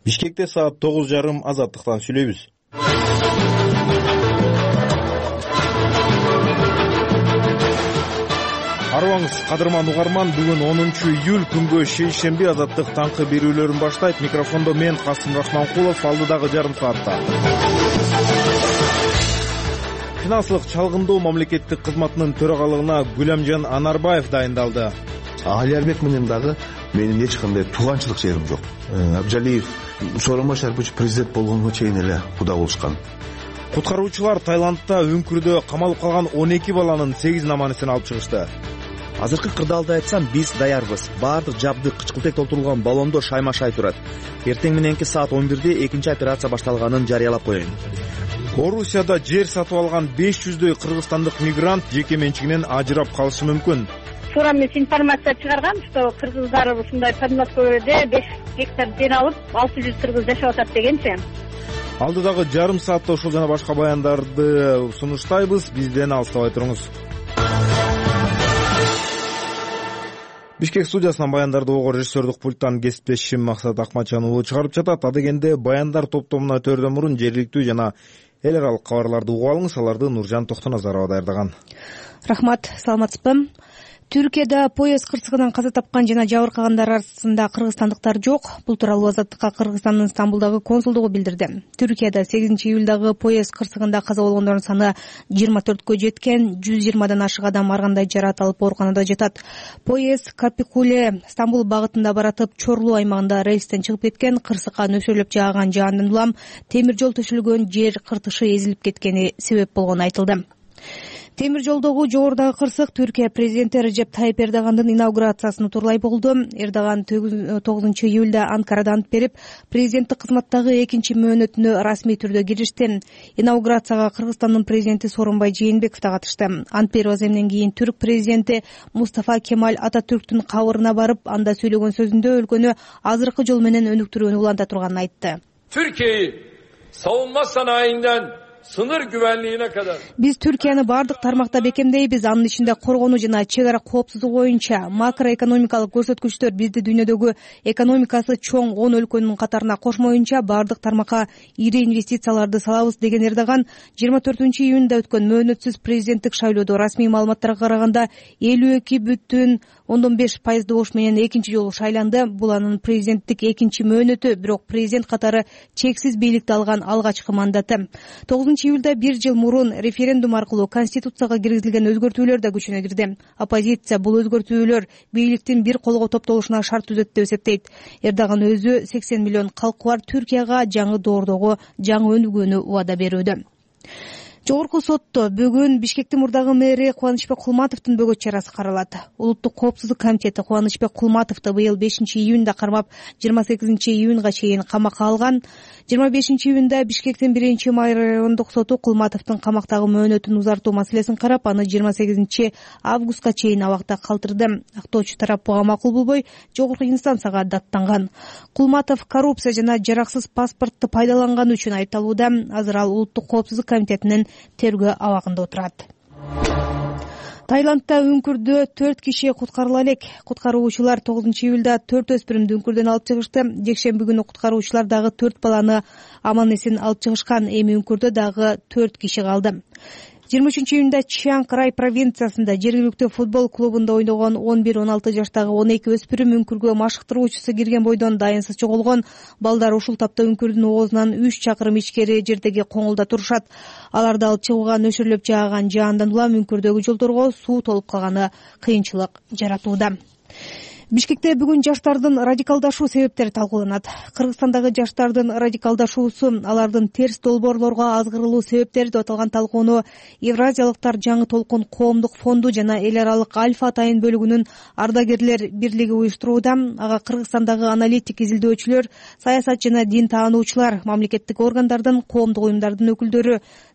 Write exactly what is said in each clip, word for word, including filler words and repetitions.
Бишкекте саат тогуз жарым Азаттыктан сүйлөйбүз. Арыбаңыз, кадырман угарман, бүгүн онунчу июль күнгө шейшемби Азаттык таңкы берүүлөрүн баштайт. Микрофондо мен Касым Рахманкулов, алдыдагы жарым саатта. Финансылык чалгындоо мамлекеттик кызматынын төрагалыгына Гүлөмжан Анарбаев дайындалды. Алиарбек менен дагы менин эч кандай тууганчылык жерим жок. Абжалиев Сооронбай Шарипович президент болгонго чейин эле куда болушкан. Куткаруучулар Таиландда өңкүрдө камалып калган он эки баланын сегиз наманысын алып чыгышты. Азыркы кырдаалды айтсам, биз даярбыз. Баардык жабдык кычкылтек толтурулган баллондор шайма-шай турат. Эртең мененки саат он бирде экинчи операция башталганын жарыялап коеюн. Орусияда жер сатып алган беш жүздөй кыргызстандык мигрант жеке менчигинен ажырап калышы мүмкүн. Туура эмес информация чыгарган, что кыргыздар ушундай Подмосковьеде беш гектар жер алып, алты жүз кыргыз жашап атат дегенчи. Алдыдагы жарым саатта ушул жана башка баяндарды сунуштайбыз. Бизден алыстабай туруңуз. Бишкек студиясынан баяндарды ого режиссердук пульттан кесиптешим Максат Акматжан уулу чыгарып жатат. Адегенде баяндар топтомуна өтөрдөн мурун жергиликтүү жана эл аралык кабарларды угуп алыңыз. Аларды Нуржан Токтоназарова даярдаган. Рахмат, саламатсызбы? Түркияда поезд кырсыгынан каза тапкан жана жабыркагандар арасында кыргызстандыктар жок. Бул тууралуу Азаттыкка Кыргызстандын Стамбулдагы консулдугу билдирди. Түркияда сегизинчи июлдагы поезд кырсыгында каза болгондордун саны жыйырма төрткө жеткен, жүз жыйырмадан ашык адам ар кандай жаракат алып ооруканада жатат. Поезд Капикуле Стамбул багытында баратып, Чорлу аймагында рельстен чыгып кеткен, кырсыкка нөшөрлөп жааган жаандан улам темир жол төшөлгөн жер кыртышы эзилип кеткени себеп болгону айтылды. Темир жолдогу жогорудагы кырсык Түркия президенти Режеп Тайип Эрдогандын инаугурациясын утурлай болду. Эрдоган тогузунчу июлда Анкарада ант берип, президенттик кызматтагы экинчи мөөнөтүнө расмий түрдө киришти. Инаугурацияга Кыргызстандын президенти Сооронбай Жээнбеков да катышты. Ант берүү аземден кийин түрк президенти Мустафа Кемаль Ататүрктүн кабырына барып, анда сүйлөгөн сөзүндө өлкөнү азыркы жол менен өнүктүрүүнү уланта турганын айтты. Türkiye'yi savunma sanayinden sınır güvenliğine kadar. Биз Түркияны бардык тармакта бекемдейбиз. Анын ичинде коргонуу жана чек ара коопсуздугу боюнча макроэкономикалык көрсөткүчтөр бизди дүйнөдөгү экономикасы чоң он өлкөнүн катарына кошмоюнча бардык тармакка ири инвестицияларды салабыз деген Эрдоган жыйырма төртүнчү июнда өткөн мөөнөтсүз президенттик шайлоодо расмий маалыматтарга караганда элүү эки бүтүн ондон беш пайыз добуш менен экинчи жолу шайланды. Бул анын президенттик экинчи мөөнөтү, бирок президент катары чексиз бийликти алган алгачкы мандаты. тогузунчу июлда бир жыл мурун референдум аркылуу конституцияга киргизилген өзгөртүүлөр да күчүнө кирди. Оппозиция бул өзгөртүүлөр бийликтин бир колго топтолушуна шарт түзөт деп эсептейт. Эрдоган өзү сексен миллион калкы бар Түркияга жаңы доордогу жаңы өнүгүүнү убада берүүдө. Жогорку сотто бүгүн Бишкектин мурдагы мэри Кубанычбек Кулматовдун бөгөт чарасы каралат. Улуттук коопсуздук комитети Кубанычбек Кулматовду быйыл бешинчи июнда кармап, жыйырма сегизинчи июнга чейин камакка алган. жыйырма бешинчи июнда Бишкектин биринчи май райондук соту Кулматовдун камактагы мөөнөтүн узартуу маселесин карап, аны жыйырма сегизинчи августка чейин абакта калтырды. Актоочу тарап буга макул болбой, жогорку инстанцияга даттанган. Кулматов коррупция жана жараксыз паспортты пайдаланганы үчүн айыпталууда. Азыр ал улуттук коопсуздук комитетинин тергөө абагында отурат. Таиландда үңкүрдө төрт киши куткарыла элек. Куткаруучулар тогузунчу июлда төрт өспүрүмдү үңкүрдөн алып чыгышты. Жекшемби күнү куткаруучулар дагы төрт баланы аман эсен алып чыгышкан. Эми үңкүрдө дагы төрт киши калды. жыйырма үчүнчү июнда Чианг Рай провинциясында жергиликтүү футбол клубунда ойногон он бир он алты жаштагы он эки өспүрүм үңкүргө машыктыруучусу кирген бойдон дайынсыз жоголгон. Балдар ушул тапта үңкүрдүн оозунан үч чакырым ичкери жердеги коңулда турушат. Аларды алып чыгууга нөшөрлөп жааган жаандан улам үңкүрдөгү жолдорго суу толуп калганы кыйынчылык жаратууда. Бишкекте бүгүн жаштардын радикалдашуу себептери талкууланат. Кыргызстандагы жаштардын радикалдашуусу, алардын терс долбоорлорго азгырылуу себептери деп аталган талкууну Евразиялыктар жаңы толкун коомдук фонду жана эл аралык Альфа атайын бөлүгүнүн ардагерлер бирлиги уюштурууда. Ага Кыргызстандагы аналитик, изилдөөчүлөр, саясат жана дин таануучулар, мамлекеттик органдардын, коомдук уюмдардын өкүлдөрү,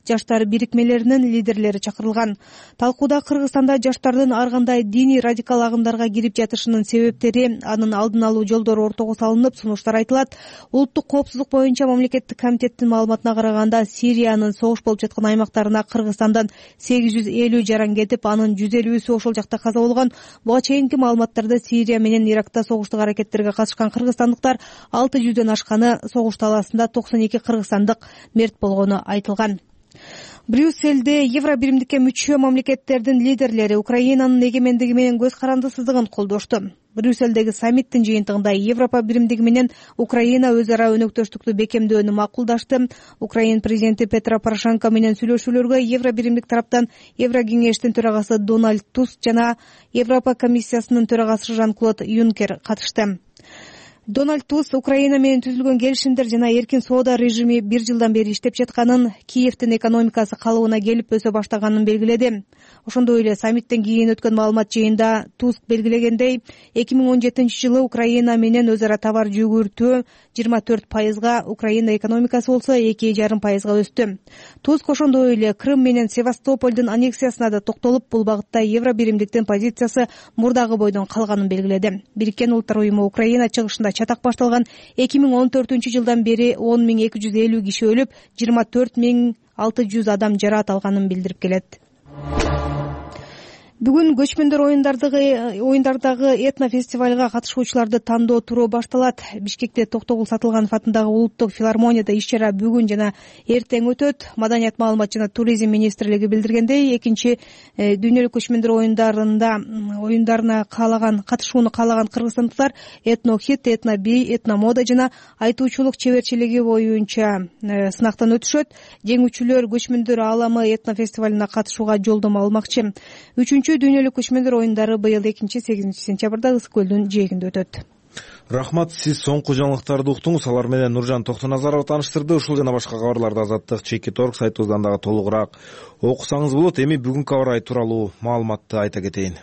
жаштар бирикмелеринин лидерлери чакырылган. Талкууда Кыргызстанда жаштардын ар кандай диний радикал агымдарга кирип жатышынын себептери, анын алдын алуу жолдору ортого салынып, сунуштар айтылат. Улуттук коопсуздук боюнча мамлекеттик комитеттин маалыматына караганда, Сириянын согуш болуп жаткан аймактарына Кыргызстандан сегиз жүз элүү жаран кетип, анын жүз элүүсү ошол жакта каза болгон. Буга чейинки маалыматтарда Сирия менен Иракта согуштук аракеттерге катышкан кыргызстандыктар алты жүздөн ашканы, согуш талаасында токсон эки кыргызстандык мерт болгону айтылган. Брюссельде Евро биримдикке мүчө мамлекеттердин лидерлери Украинанын эгемендиги менен көз карандысыздыгын колдошту. Брюссельдеги саммиттин жыйынтыгында Европа биримдиги менен Украина өз ара өнөктөштүктү бекемдөөнү макулдашты. Украин президенти Петро Порошенко менен сүйлөшүүлөргө Евро биримдик тараптан Евро кеңештин төрагасы Дональд Туск жана Европа комиссиясынын төрагасы Жан-Клод Юнкер катышты. Дональд Туск Украина менен түзүлгөн келишимдер жана эркин соода режими бир жылдан бери иштеп жатканын, Киевдин экономикасы калыбына келип өсө баштаганын белгиледи. Ошондой эле саммиттен кийин өткөн маалымат жыйында Туск белгилегендей, эки миң он жетинчи жылы Украина менен өз ара товар жүгүртүү жыйырма төрт пайызга, Украина экономикасы болсо эки жарым пайызга өстү. Туск ошондой эле Крым менен Севастополдун аннексиясына да токтолуп, бул багытта Евро биримдиктин позициясы мурдагы бойдон калганын белгиледи. Бириккен Улуттар уюму Украина чыгышында чатак башталган эки миң он төртүнчү жылдан бери он миң эки жүз элүү киши өлүп, жыйырма төрт миң алты жүз адам жараат алганын билдирип келет. Бүгүн көчмөндөр оюндардагы оюндардагы этно фестивалга катышуучуларды тандоо туру башталат. Бишкекте Токтогул Сатылганов атындагы улуттук филармонияда иш-чара бүгүн жана эртең өтөт. Маданият, маалымат жана туризм министрлиги билдиргендей, экинчи дүйнөлүк көчмөндөр оюндарында оюндарына каалаган катышууну каалаган кыргызстандыктар этно-хит, этно-би, этно-мода жана айтуучулук чеберчилиги боюнча сынактан өтүшөт. Жеңүүчүлөр көчмөндөр ааламы этно фестивалына катышууга жолдомо алмакчы. Үчүнчү дүйнөлүк көчмөндөр оюндары быйыл экинчи сегизинчи сентябрда Ысык көлдүн жээгинде өтөт. Рахмат, сиз соңку жаңылыктарды уктуңуз. Алар менен Нуржан Токтоназарова тааныштырды. Ушул жана башка кабарларды Азаттык чекит точка орг сайтыбыздан дагы толугураак окусаңыз болот. Эми бүгүнкү аба ырайы тууралуу маалыматты айта кетейин.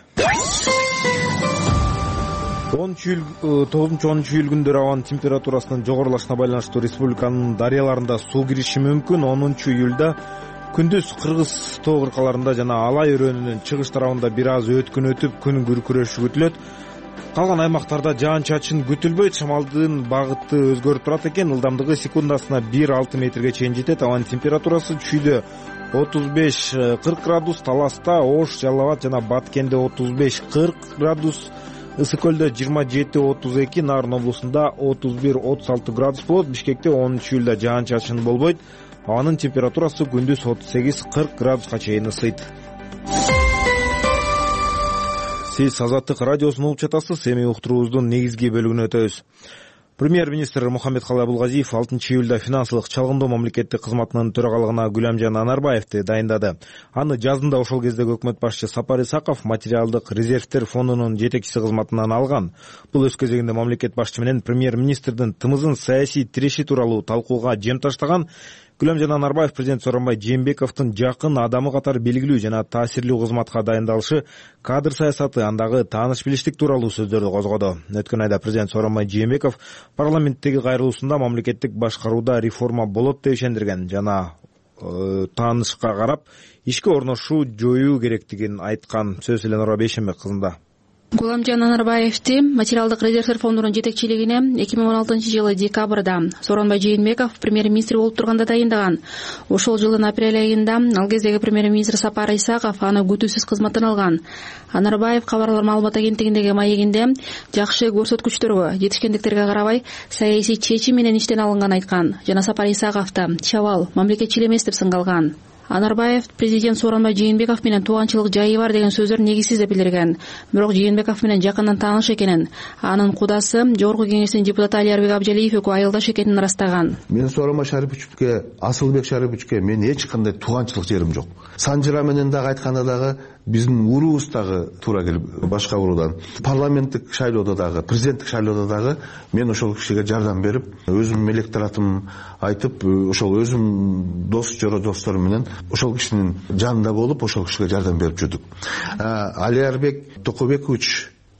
тогузунчу онунчу июль күндөрү абанын температурасынын жогорулашына байланыштуу республиканын дарыяларында суу кириши мүмкүн. онунчу июлда күндүз Кыргыз тоо кыркаларында жана Алай өрөөнүнүн чыгыш тарабында бир аз өткүн өтүп, күн күркүрөшү күтүлөт. Калган аймактарда жаан-чачын күтүлбөйт. Шамалдын багыты өзгөрүп турат экен. Ылдамдыгы секундасына бир алты метрге чейин жетет. Абанын температурасы түшүдө отуз беш кырк градус, Таласта, Ош, Жалал Абад жана Баткенде отуз беш кырк градус, Ысык көлдө жыйырма жети отуз эки, Нарын облусунда отуз бир отуз алты градус болот. Бишкекте онунчу июлда жаан-чачын болбойт. Абанын температурасы күндүз отуз сегиз кырк градуска чейин ысыйт. Сиз Азаттык радиосун угуп жатасыз. Эми уктуруубуздун негизги бөлүгүнө өтөбүз. Премьер-министр Мухаммедкалый Абулгазиев алтынчы июлда финансылык чалгындоо мамлекеттик кызматынын төрагалыгына Гүлөмжан Анарбаевди дайындады. Аны жазында ошол кездеги өкмөт башчы Сапар Исаков материалдык резервтер фондунун жетекчиси кызматынан алган. Бул өз кезегинде мамлекет башчы менен премьер-министрдин тымызын саясий тиреши тууралуу талкууга жем таштаган. Гүлөмжан Анарбаев президент Сооронбай Жээнбековдун жакын адамы катары белгилүү жана таасирлүү кызматка дайындалышы, кадр саясаты, андагы тааныш билиштик тууралуу сөздөрдү козгоду. Өткөн айда президент Сооронбай Жээнбеков парламенттеги кайрылуусунда мамлекеттик башкарууда реформа болот деп ишендирген жана э, таанышка карап ишке орношуу жоюу керектигин айткан. Сөз Эленора Бейшенбек кызында. Гүлөмжан Анарбаевди материалдык резервтер фондунун жетекчилигине эки миң он алтынчы жылы декабрда Сооронбай Жээнбеков премьер-министр болуп турганда дайындаган. Ошол жылдын апрель айында ал кездеги премьер-министр Сапар Исаков аны күтүүсүз кызматтан алган. Анарбаев кабарлар маалымат агенттигиндеги маегинде жакшы көрсөткүчтөргө, жетишкендиктерге карабай саясий чечим менен иштен алынган айткан жана Сапар Исаковду чабал, мамлекетчил эмес деп сынгалган. Анарбаев президент Сооронбай Жээнбеков менен тууганчылык жайы бар деген сөздөр негизсиз деп билдирген. Бирок Жээнбеков менен жакындан тааныш экенин, анын кудасы Жогорку кеңештин депутаты Алиарбек Абжалиев экөө айылдаш экенин ырастаган. Мен Сооронбай Шариповичке, Асылбек Шариповичке мен эч кандай тууганчылык жерим жок. Санжыра менен дагы айтканда дагы биздин уруубуз дагы туура келип башка уруудан, парламенттик шайлоодо дагы, президенттик шайлоодо дагы мен ошол кишиге жардам берип, өзүм электоратым айтып, ошол өзүм дос жоро досторум менен ошол кишинин жанында болуп, ошол кишиге жардам берип жүрдүк. Алиарбек Токобекович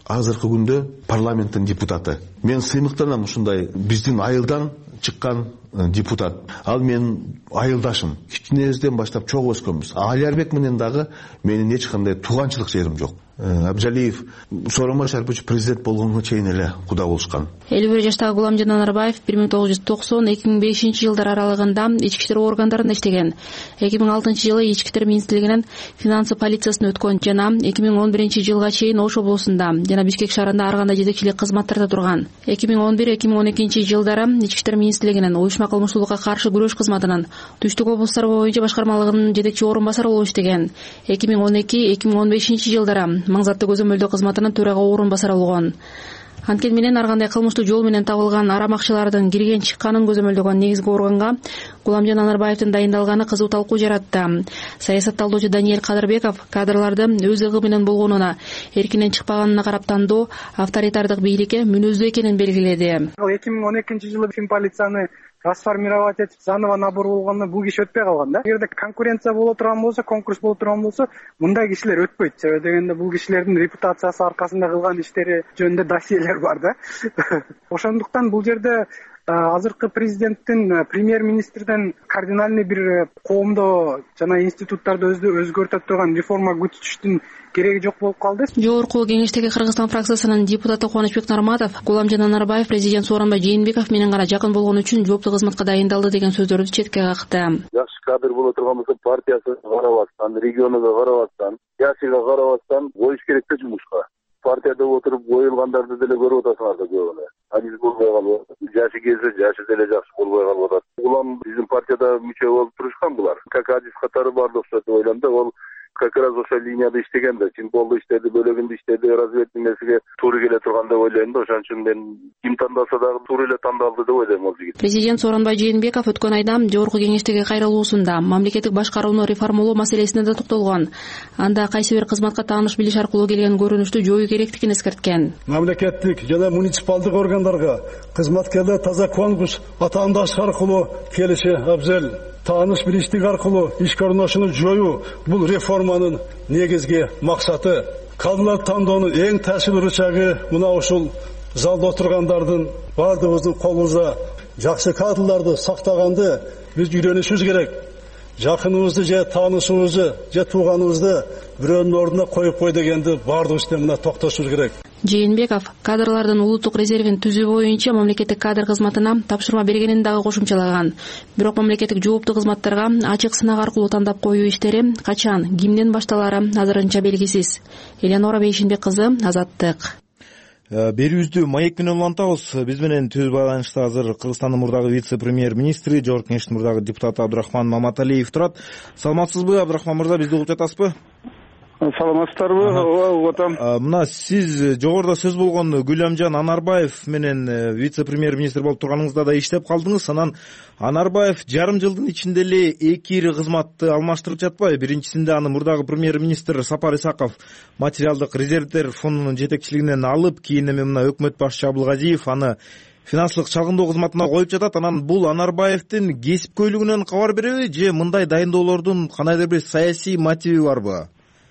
азыркы күндө парламенттин депутаты. Мен сыймыктанам ушундай биздин айылдан чыккан депутат. Ал менин айылдашым. Кичинебизден баштап чогуу өскөнбүз. Алиярбек менен дагы менин эч кандай тууганчылык жерим жок. Абжалиев Сооронбай Шарипович президент болгонго чейин эле куда болушкан. элүү бир жаштагы Гуламжан Анарбаев бир миң тогуз жүз токсон эки миң бешинчи жылдар аралыгында ички иштер органдарында иштеген. эки миң алтынчы жылы ички иштер министрлигинин финансы полициясына өткөн жана эки миң он биринчи жылга чейин Ош облусунда жана Бишкек шаарында ар кандай жетекчилик кызматтарда турган. эки миң он бир эки миң он экинчи жылдары ички иштер министрлигинин уюшма кылмыштуулукка каршы күрөш кызматынын түштүк облустар боюнча башкармалыгынын жетекчи орун басары болуп иштеген. эки миң он эки эки миң он бешинчи жылдары маңзаттуу көзөмөлдөө кызматынын төрага орун басары болгон. Анткени менен ар кандай кылмыштуу жол менен табылган арам акчалардын кирген чыкканын көзөмөлдөгөн негизги органга Гуламжан Анарбаевдин дайындалганы кызуу талкуу жаратты. Саясатталдоочу Даниэль Кадырбеков кадрларды өз ыгы менен болгонуна, эркинен чыкпаганына карап тандоо авторитардык бийликке мүнөздүү экенин белгиледи. эки миң он экинчи жылы финполицияны расформировать этип заново набор болгондо бул киши өтпөй калган да. Эгерде конкуренция боло турган болсо, конкурс боло турган болсо, мындай кишилер өтпөйт. Себеби дегенде бул кишилердин репутациясы аркасында кылган иштери жөнүндө досьелер бар да. Ошондуктан бул жерде азыркы президенттин премьер-министрден кардинальный бир коомдо жана институттарды өзгөртө турган реформа күтүштүн кереги жок болуп калды. Жогорку кеңештеги Кыргызстан фракциясынын депутаты Кубанычбек Нарматов Гуламжан Анарбаев президент Сооронбай Жээнбеков менен гана жакын болгон үчүн жооптуу кызматка дайындалды деген сөздөрдү четке какты. Жакшы кадр боло турган болсо, партиясы карабастан, регионуга карабастан, саясийге карабастан коюш керек да жумушка. Партияда отуруп коюлгандарды деле көрүп атасыңар да көбүнө. Адис болбой калып, жашы келсе жашы деле жакшы болбой калып атат. Улам биздин партияда мүчө болуп турушкан булар. Как Адис катары барды окшойт деп ойлойм да, ол как раз ошо линияда иштеген да, Чимполдо иштеди, бөлөгүндө иштеди, разведный нерсеге туура келе турган деп ойлойм да. Ошон үчүн мен ким тандалса дагы туура эле тандалды деп ойлойм ал жигит. Президент Сооронбай Жээнбеков өткөн айда жогорку кеңештеги кайрылуусунда мамлекеттик башкарууну реформалоо маселесине да токтолгон. Анда кайсы бир кызматка тааныш билиш аркылуу келген көрүнүштү жоюу керектигин эскерткен. Мамлекеттик жана муниципалдык органдарга кызматкерлер таза конкурс атаандаш аркылуу келиши абзел. Тааныш билиштик аркылуу ишке орношууну жоюу бул реформанын негизги максаты. Кадрлар тандоонун эң таасирлүү рычагы мына ушул залда отургандардын бардыгыбыздын колубузда. Жакшы кадрларды сактаганды биз үйрөнүшүбүз керек. Жакыныбызды же таанышыбызды же тууганыбызды бирөөнүн ордуна коюп кой дегенди бардыгыбыз мына токтошубуз керек. Жээнбеков кадрлардын улуттук резервин түзүү боюнча мамлекеттик кадр кызматына тапшырма бергенин дагы кошумчалаган. Бирок мамлекеттик жооптуу кызматтарга ачык сынак аркылуу тандап коюу иштери качан, кимден башталары азырынча белгисиз. Элеонора Бейшинбек кызы, Азаттык. Берүүбүздү маек менен улантабыз. Биз менен түз байланышта азыр Кыргызстандын мурдагы вице-премьер-министри, Жогорку кеңештин мурдагы депутаты Абдрахман Маматалиев турат. Саламатсызбы, Абдрахман мырза, бизди угуп жатасызбы? Саламатсыздарбы? Ооба, отам. Мына сиз жогоруда сөз болгон Гуламжан Анарбаев менен вице-премьер-министр болуп турганыңызда да иштеп калдыңыз. Анан Анарбаев жарым жылдын ичинде эле эки ири кызматты алмаштырып жатпайбы? Биринчисинде аны мурдагы премьер-министр Сапар Исаков материалдык резервдер фондунун жетекчилигинен алып, кийин эми мына өкмөт башчысы Абылгазиев аны финансылык чалгындоо кызматына коюп жатат. Анан бул Анарбаевдин кесипкөйлүгүнөн кабар береби же мындай дайындоолордун кандайдыр бир саясий мотиви барбы?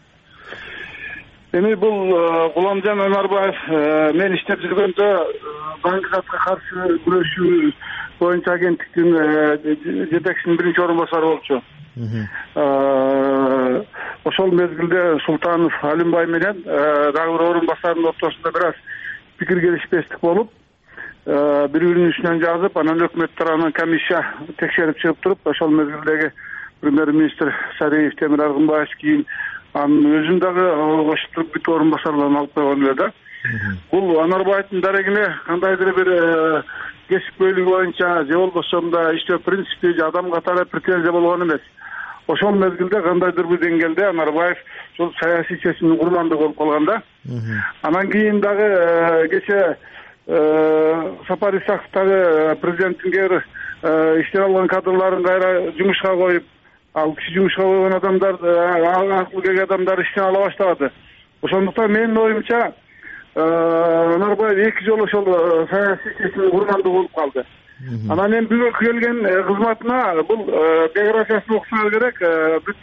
Эми бул Гуламжан Анарбаев мен иштеп жүргөндө банкротко каршы күрөшүү боюнча агенттиктин жетекчисинин биринчи орун басары болчу. Ошол мезгилде Султанов Алимбай менен дагы бир орун басарынын ортосунда бир аз пикир келишпестик болуп, бири-биринин үстүнөн жазып, анан өкмөт тарабынан комиссия текшерип чыгып туруп, ошол мезгилдеги премьер-министр Сариев, Темир Аргынбаев кийин анын өзүн дагы кошуп бүт орун басарларын алып койгон эле да. Бул Анарбаевдин дарегине кандайдыр бир кесипкөйлүгү боюнча же болбосо да иштөө принципи же адам катары претензия болгон эмес. Ошол мезгилде кандайдыр бир деңгээлде Анарбаев ушул саясий чечимдин курмандыгы болуп калган да. Анан кийин дагы кече Сапар Исаков дагы президенттин кээ бир иштеп алган кадрларын кайра жумушка коюп, ал киши жумушка койгон адамдар, акыл келген адамдар иштен ала баштагады. Ошондуктан менин оюмча Анарбаев эки жолу ошол саясий чечимдин курмандыгы болуп калды. Анан эми бүгүнкү келген кызматына бул биографиясын окушуңар керек. Бүт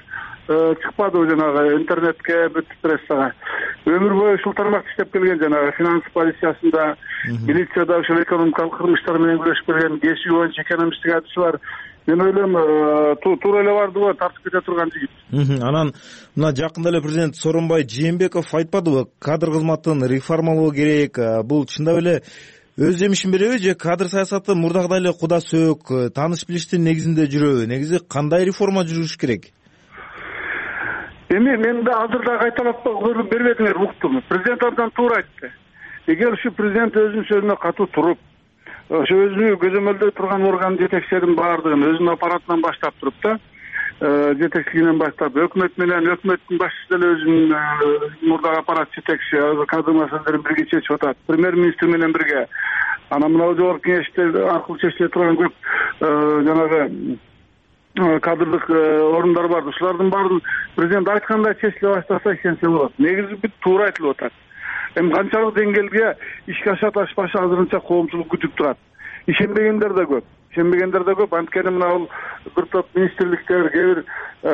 чыкпадыбы жанагы интернетке, бүт прессага. Өмүр бою ушул тармакта иштеп келген, жанагы финанс полициясында, милицияда ушул экономикалык кылмыштар менен күрөшүп келген, кесиби боюнча экономисттик адиси бар. Мен ойлойм, туура эле бардыбы, тартып кете турган жигит. Анан мына жакында эле президент Сооронбай Жээнбеков айтпадыбы, кадр кызматын реформалоо керек. Бул чындап эле өз жемишин береби же кадр саясаты мурдагыдай эле куда сөөк, тааныш билиштин негизинде жүрөбү? Негизи кандай реформа жүрүш керек? Эми мен да азыр да кайталап бербедиңер, уктум. Президент абдан туура айтты. Эгер ушу президент өзүнүн сөзүнө катуу туруп, ошо өзүнү көзөмөлдөй турган орган жетекчилердин баардыгын өзүнүн аппаратынан баштап туруп да, жетекчилигинен баштап, өкмөт менен өкмөттүн башчысы деле өзүнүн мурдагы аппарат жетекчи кадр маселелерин бирге чечип атат. Премьер-министр менен бирге. Анан мына жогорку кеңеште аркылуу чечиле турган көп жанагы кадрдык орундар бар. Ушулардын баарын президент айткандай чечиле баштаса ишенсе болот. Негизи бүт туура айтылып атат. Эми канчалык деңгээлге ишке ашат ашпашы азырынча коомчулук күтүп турат. Ишенбегендер да көп. Ишенбегендер да көп. Анткени мына бул бир топ министрликтер, кээ бир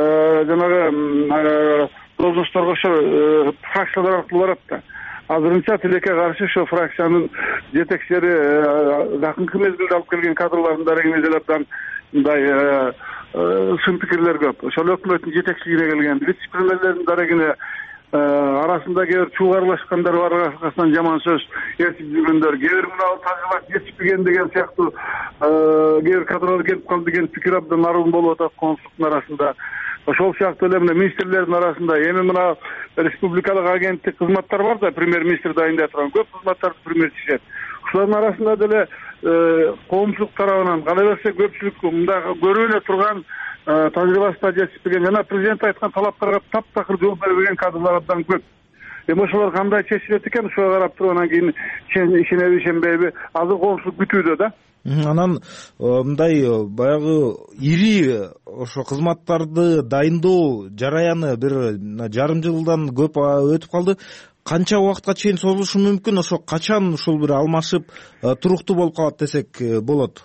жанагы должностторго ошо фракциялар аркылуу барат да. Азырынча тилекке каршы ошо фракциянын жетекчилери жакынкы мезгилде алып келген кадрлардын дарегине деле абдан мындай сын пикирлер көп. Ошол өкмөттүн жетекчилигине келген вице-премьерлердин дарегине арасында кээ бир чууга аралашкандар бар, аркасынан жаман сөз ээрчип жүргөндөр, кээ бир мына тажрыйба жетишпеген деген сыяктуу кээ бир кадрлар келип калды деген пикир абдан аргын болуп атат коомчулуктун арасында. Ошол сыяктуу эле мына министрлердин арасында эми мына республикалык агенттик кызматтар бар да, премьер-министр дайындай турган көп кызматтарды премьер чечет. Ушулардын арасында деле коомчулук тарабынан кала берсе көпчүлүк мындай көрүп эле турган тажрыйбасы да жетишпеген жана президент айткан талаптарга таптакыр жооп бербеген кадрлар абдан көп. Эми ошолор кандай чечилет экен, ошого карап туруп анан кийин ишенеби ишенбейби азыр коомчулук күтүүдө да. Анан мындай баягы ири ошо кызматтарды дайындоо жараяны бир жарым жылдан көп өтүп калды. Канча убакытка чейин созулушу мүмкүн? Ошо качан ушул бир алмашып туруктуу болуп калат десек болот?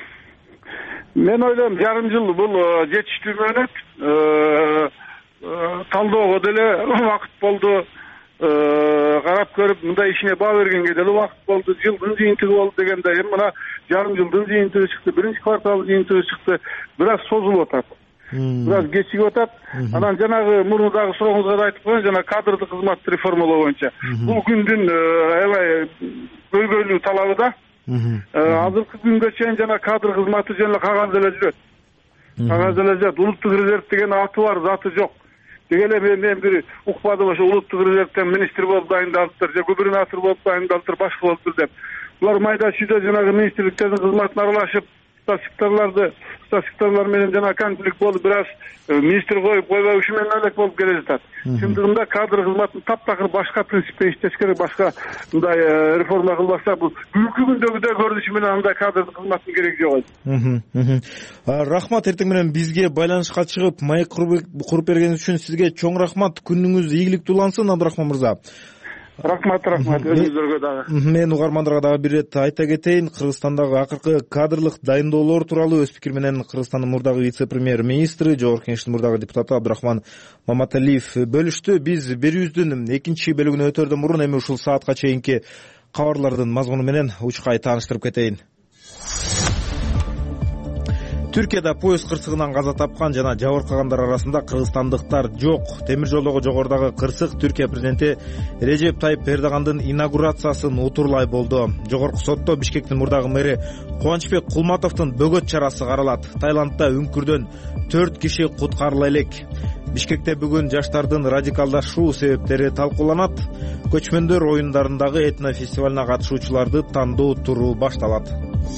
Мен ойлойм, жарым жыл бул жетиштүү мөөнөт. Талдоого деле убакыт болду. Карап көрүп мындай ишине баа бергенге деле убакыт болду. Жылдын жыйынтыгы болду дегенде эми мына жарым жылдын жыйынтыгы чыкты, биринчи кварталдын жыйынтыгы чыкты. Бир аз созулуп атат. Бир аз кечигип атат. Анан жанагы мурдагы сурооңузга да айтып коеюн, жана кадрдык кызматты реформалоо боюнча. Бул күндүн аябай көйгөйлүү талабы да. Азыркы күнгө чейин жана кадр кызматы жөн эле кагазда эле жүрөт. Кагазда эле жүрөт. Улуттук резерв деген аты бар, заты жок. Деге эле мен бир укпадым, ошо улуттук резервден министр болуп дайындалыптыр, же губернатор болуп дайындалыптыр, башка болуптур деп. Булар майда чүйдө жанагы министрликтердин кызматына аралашып, статистикаларды, статистикалар менен жана конфликт болуп, бир аз министр коюп койбой ушу менен элек болуп келе жатат. Чындыгында кадр кызматын таптакыр башка принципте иштеш керек, башка мындай реформа кылбаса бул бүгүнкү күндөгүдөй көрүнүшү менен андай кадр кызматтын кереги жок. Рахмат, эртең менен бизге байланышка чыгып маек куруп бергениңиз үчүн сизге чоң рахмат. Күнүңүз ийгиликтүү улансын, Абдрахман мырза. Рахмат, рахмат. Өзүңүзгө дагы. Мен угармандарга дагы бир ирет айта кетейин. Кыргызстандагы акыркы кадрлык дайындоолор тууралуу өз пикир менен Кыргызстандын мурдагы вице-премьер-министри, жогорку кеңештин мурдагы депутаты Абдрахман Маматалиев бөлүштү. Биз берүүбүздүн экинчи бөлүгүнө өтөрдөн мурун эми ушул саатка чейинки кабарлардын мазмуну менен учкай тааныштырып кетейин. Түркияда поезд кырсыгынан каза тапкан жана жабыркагандар арасында кыргызстандыктар жок. Темир жолдогу жогорудагы кырсык Түркия президенти Режеп Тайып Эрдогандын инаугурациясын утурлай болду. Жогорку сотто Бишкектин мурдагы мэри Кубанычбек Кулматовдун бөгөт чарасы каралат. Таиландда үңкүрдөн төрт киши куткарыла элек. Бишкекте бүгүн жаштардын радикалдашуу себептери талкууланат. Көчмөндөр оюндарындагы этно фестивалына катышуучуларды тандоо туру башталат.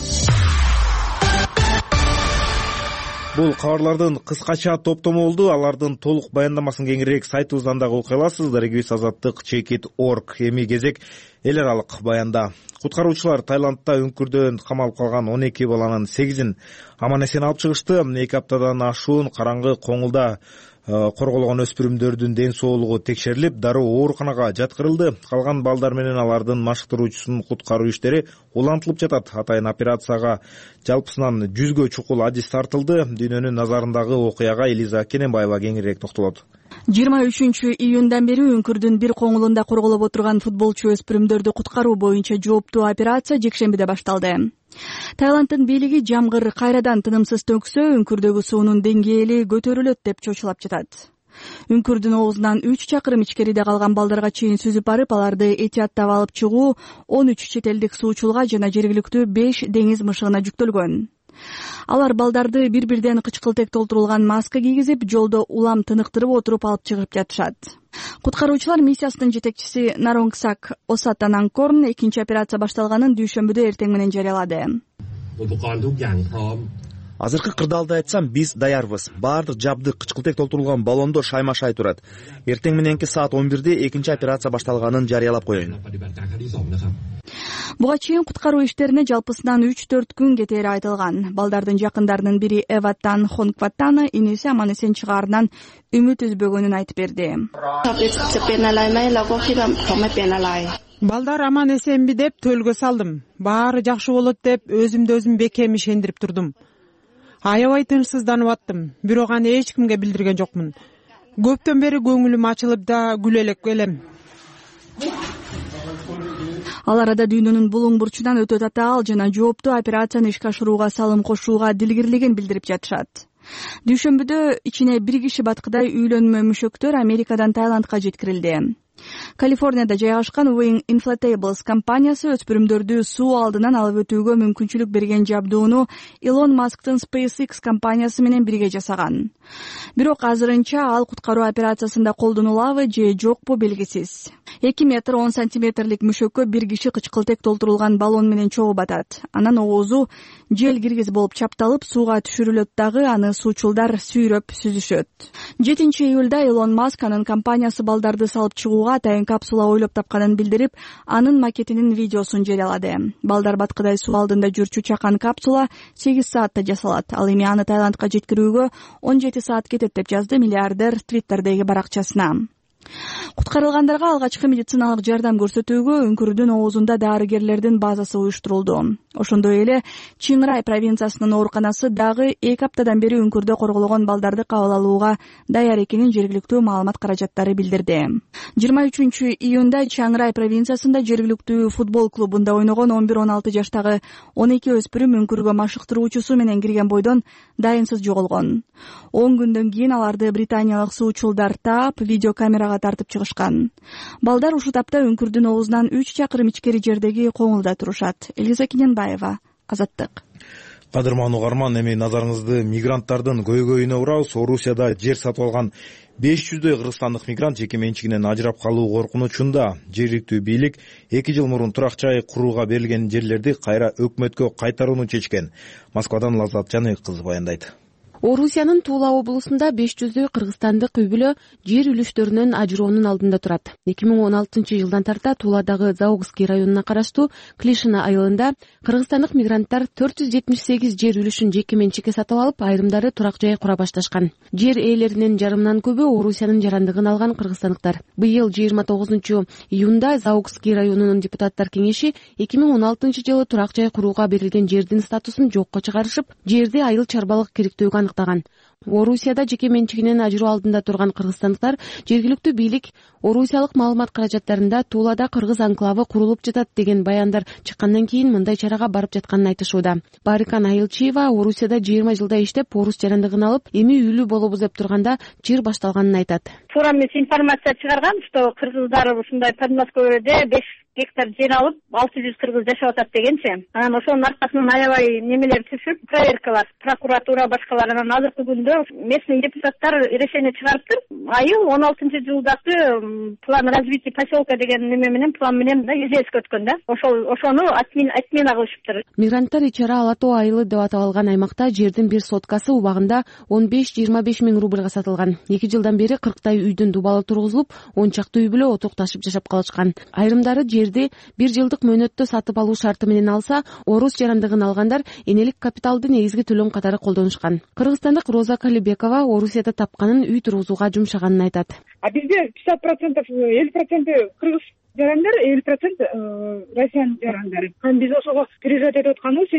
Бул кабарлардын кыскача топтому болду. Алардын толук баяндамасын кеңирээк сайтыбыздан дагы окуй аласыздар. Региз азаттык чекит точка орг. Эми кезек эл аралык баянда. Куткаруучулар Таиландда үңкүрдөн камалып калган он эки баланын сегизин аман эсен алып чыгышты. эки аптадан ашуун караңгы коңулда корголгон өспүрүмдөрдүн ден соолугу текшерилип, дароо ооруканага жаткырылды. Калган балдар менен алардын машыктыруучусунун куткаруу иштери улантылып жатат. Атайын операцияга жалпысынан жүзгө чукул адис тартылды. Дүйнөнүн назарындагы окуяга Элиза Кененбаева кеңирээк токтолот. жыйырма үчүнчү июндан бери Үңкүрдүн бир коңулунда корголоп отурган футболчу өспүрүмдөрдү куткаруу боюнча жооптуу операция жекшембиде башталды. Таиланддын бийлиги жамгыр кайрадан тынымсыз төксө, Үңкүрдөгү суунун деңгээли көтөрүлөт деп чочулап жатат. Үңкүрдүн оозунан үч чакырым ичкериде калган балдарга чейин сүзүп барып, аларды этияттап алып чыгуу он үч чет элдик суучулга жана жергиликтүү беш деңиз мышыгына жүктөлгөн. Алар балдарды бир-бирден кычкылтек толтурулган маска кийгизип, жолдо улам тыныктырып отуруп алып чыгып жатышат. Куткаруучулар миссиясынын жетекчиси Наронгсак Осаттанангкорн экинчи операция башталганын дүйшөмбүдө эртең менен жарыялады. Азыркы кырдаалды айтсам, биз даярбыз. Баардык жабдык кычкылтек толтурулган баллондо шаймашай турат. Эртең мененки саат он бирде экинчи операция башталганын жарыялап коеюн. Буга чейин куткаруу иштерине жалпысынан үч төрт күн кетери айтылган. Балдардын жакындарынын бири Эваттан Хонкваттана иниси аман эсен чыгаарынан үмүт үзбөгөнүн айтып берди. Балдар аман эсенби деп төлгө салдым. Баары жакшы болот деп өзүмдү өзүм бекем ишендирип турдум. Аябай тынчсызданып аттым, бирок аны эч кимге билдирген жокмун. Көптөн бери көңүлүм ачылып да күлө элек элем. Ал арада дүйнөнүн булуң бурчунан өтө татаал жана жооптуу операцияны ишке ашырууга салым кошууга дилгирлигин билдирип жатышат. Дүйшөмбүдө ичине бир киши баткыдай үйлөнмө мүшөктөр Америкадан Таиландка жеткирилди. Калифорнияда жайгашкан Wing Inflatables компаниясы өспүрүмдөрдү суу алдынан алып өтүүгө мүмкүнчүлүк берген жабдууну Илон Масктын SpaceX компаниясы менен бирге жасаган. Бирок азырынча ал куткаруу операциясында колдонулабы же жокпу белгисиз. эки метр он сантиметрлик мүшөккө бир киши кычкылтек толтурулган баллон менен чогуп атат. Анан оозу жел киргиз болуп чапталып, сууга түшүрүлөт дагы, аны суучулдар сүйрөп сүзүшөт. жетинчи июлда Илон Маск анын компаниясы балдарды салып чыгууга атайын капсула ойлоп тапканын билдирип, анын макетинин видеосун жарыялады. Балдар баткыдай суу алдында жүрчү чакан капсула сегиз саатта жасалат. Ал эми аны Таиландка жеткирүүгө он жети саат кетет деп жазды миллиардер Твиттердеги баракчасына. Куткарылгандарга алгачкы медициналык жардам көрсөтүүгө Үңкүрдүн оозунда дарыгерлердин базасы уюштурулду. Ошондой эле Чыңрай провинциясынын ооруканасы дагы эки аптадан бери Үңкүрдө корголгон балдарды кабыл алууга даяр экенин жергиликтүү маалымат каражаттары билдирди. жыйырма үчүнчү июнда Чаңрай провинциясында жергиликтүү футбол клубунда ойногон он бир он алты жаштагы он эки өспүрүм Үңкүргө машыктыруучусу менен кирген бойдон дайынсыз жоголгон. он күндөн кийин аларды британиялык суучулдар таап, видеокамерага тартып чыгышкан. Балдар ушул тапта Үңкүрдүн оозунан үч чакырым ичкери жердеги коңулда турушат. Элиза Кененбаева, Азаттык. Кадырман угарман, эми назарыңызды мигранттардын көйгөйүнө урабыз. Орусияда жер сатып алган беш жүздөй кыргызстандык мигрант жеке менчигинен ажырап калуу коркунучунда. Жергиликтүү бийлик эки жыл мурун турак жай курууга берилген жерлерди кайра өкмөткө кайтарууну чечкен. Москвадан Лаззат Жаныбек кызы баяндайт. Орусиянын Тула облусунда беш жүздөй кыргызстандык үй бүлө жер үлүштөрүнөн ажыроонун алдында турат. эки миң он алтынчы жылдан тарта Туладагы Заугский районуна караштуу Клишина айылында кыргызстандык мигранттар төрт жүз жетимиш сегиз жер үлүшүн жеке менчикке сатып алып, айрымдары турак жай кура башташкан. Жер ээлеринин жарымынан көбү Орусиянын жарандыгын алган кыргызстандыктар. Быйыл жыйырма тогузунчу июнда Заугский районунун депутаттар кеңеши эки миң он алтынчы жылы турак жай курууга берилген жердин статусун жокко чыгарышып, жерди айыл чарбалык керектөөгө аныктаган. Орусияда жеке менчигинен ажыроо алдында турган кыргызстандыктар жергиликтүү бийлик орусиялык маалымат каражаттарында Тулада кыргыз анклавы курулуп жатат деген баяндар чыккандан кийин мындай чарага барып жатканын айтышууда. Барыкан Айылчиева Орусияда жыйырма жылда иштеп, орус жарандыгын алып, эми үйлүү болобуз деп турганда жер башталганын айтат. Туура эмес информация чыгарган, что кыргыздар ушундай Подмосковьеде беш гектар жер алып, алты жүз кыргыз жашап атат дегенчи. Анан ошонун аркасынан аябай немелер түшүп, проверкалар, прокуратура башкалар. Анан азыркы күндө местный депутаттар решение чыгарыптыр. Айыл он алтынчы жылдагы план развития поселка деген неме менен, план менен да излеска өткөн да. Ошол ошону отмена отмена кылышыптыр. Мигранттар ичара Алатоо айылы деп аталган аймакта жердин бир соткасы убагында он беш жыйырма беш миң рубльга сатылган. эки жылдан бери кырктай үйдүн дубалы тургузулуп, он чакты үй бүлө отукташып жашап калышкан. Айрымдары жерди бир жылдык мөөнөттө сатып алуу шарты менен алса, орус жарандыгын алгандар энелик капиталды негизги төлөм катары колдонушкан. Кыргызстандык Роза Калибекова Орусияда тапканын үй тургузууга жумшаганын айтат. А бизде пятьдесят процентов элүү проценти кыргыз жарандар, элүү процент Россиянын жарандары. Биз ошого переживать этип атканыбыз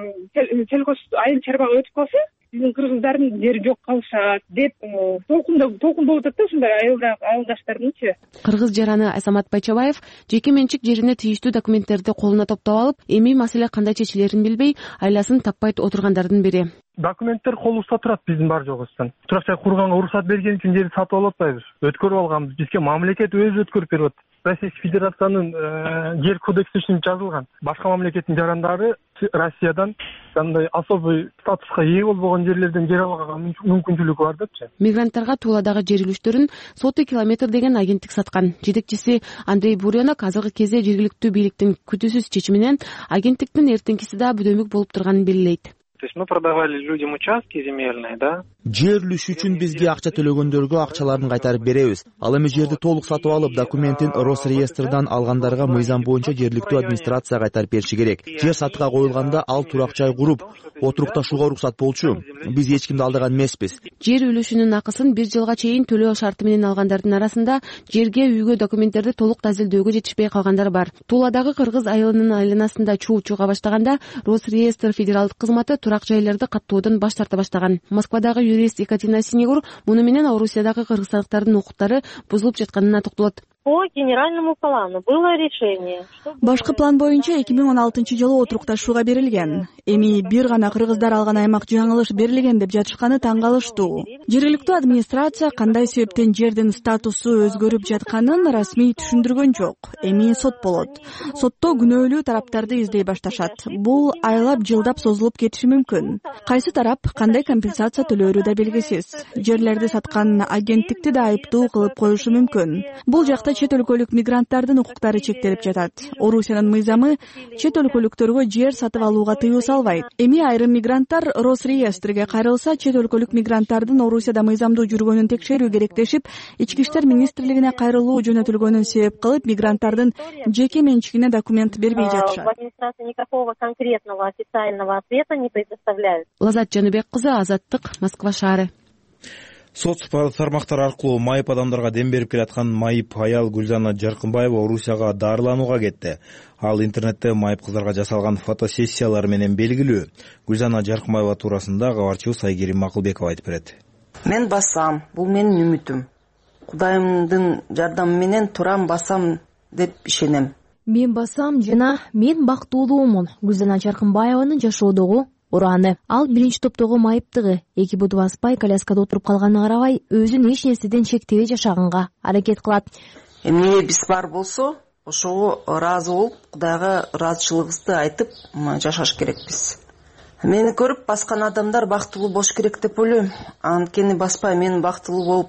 эми сельхоз айыл чарбага өтүп калса, биздин кыргыздардын жери жок калышат деп толкунда толкун болуп атат да ушундай айылдаштардынчы. Кыргыз жараны Айсамат Байчабаев жеке менчик жерине тийиштүү документтерди колуна топтоп алып, эми маселе кандай чечилерин билбей, айласын таппай отургандардын бири. Документтер колубузда турат биздин бар жогубуздан. Турак жай курганга уруксат берген үчүн жерди сатып алып атпайбыз. Өткөрүп алганбыз. Бизге мамлекет өзү өткөрүп берип атат. Российский Федерациянын жер кодексинде жазылган. Башка мамлекеттин жарандары Россиядан кандай особый статуска ээ болбогон жерлерден жер алууга мүмкүнчүлүгү бар депчи. Мигранттарга Туладагы жер үлүштөрүн Соты километр деген агенттик саткан. Жетекчиси Андрей Буренок азыркы кезде жергиликтүү бийликтин күтүүсүз чечиминен агенттиктин эртеңкиси да бүдөмүк болуп турганын белгилейт. То есть мы продавали людям участки земельные, да? Жер үлүш үчүн бизге акча төлөгөндөргө акчаларын кайтарып беребиз. Ал эми жерди толук сатып алып, документин Росреестрдан алгандарга мыйзам боюнча жергиликтүү администрация кайтарып бериши керек. Жер сатыкка коюлганда ал турак жай куруп, отурукташууга уруксат болчу. Биз эч кимди алдаган эмеспиз. Жер үлүшүнүн акысын бир жылга чейин төлөө шарты менен алгандардын арасында жерге, үйгө документтерди толук тазилдөөгө жетишпей калгандар бар. Туладагы кыргыз айылынын айланасында чуу чуга баштаганда Росреестр федералдык кызматы турак жайларды каттоодон баш тарта баштаган. Москвадагы юрист Екатерина Синегур муну менен Орусиядагы кыргызстандыктардын укуктары бузулуп жатканына токтолот. По генеральному плану было решение. Башкы план боюнча эки миң он алтынчы жылы отурукташууга берилген. Эми бир гана кыргыздар алган аймак жаңылыш берилген деп жатышканы таң калыштуу. Жергиликтүү администрация кандай себептен жердин статусу өзгөрүп жатканын расмий түшүндүргөн жок. Эми сот болот. Сотто күнөөлүү тараптарды издей башташат. Бул айлап жылдап созулуп кетиши мүмкүн. Кайсы тарап кандай компенсация төлөөрү да белгисиз. Жерлерди саткан агенттикти да айыптуу кылып коюшу мүмкүн. Бул жакта чет өлкөлүк мигранттардын укуктары чектелип жатат. Орусиянын мыйзамы чет өлкөлүктөргө жер сатып алууга тыюу салбайт. Эми айрым мигранттар Росреестрге кайрылса, чет өлкөлүк мигранттардын Орусияда мыйзамдуу жүргөнүн текшерүү керектешип, Ички иштер министрлигине кайрылуу жөнөтүлгөнүн себеп кылып, мигранттардын жеке менчигине документ бербей жатышат. В администрации никакого конкретного официального ответа не предоставляют. Лазат Жаныбек кызы, Азаттык, Москва шаары. Соц тармактар аркылуу майып адамдарга дем берип келаткан майып аял Гүлзана Жаркынбаева Орусияга дарыланууга кетти. Ал интернетте майып кыздарга жасалган фотосессиялар менен белгилүү. Гүлзана Жаркынбаева туурасында кабарчыбыз Айгерим Макулбекова айтып берет. Мен басам, бул менин үмүтүм. Кудайымдын жардамы менен турам, басам деп ишенем. Мен басам жана мен бактылуумун. Гүлзана Жаркынбаеванын жашоодогу ураны. Ал биринчи топтогу майыптыгы. Эки буту баспай коляскада отуруп калганына карабай, өзүн эч нерседен чектебей жашаганга аракет кылат. Эмнебиз бар болсо, ошого ыраазы болуп, Кудайга ыраазычылыгыбызды айтып жашаш керекпиз. Мени көрүп баскан адамдар бактылуу болуш керек деп ойлойм. Анткени баспай мен бактылуу болуп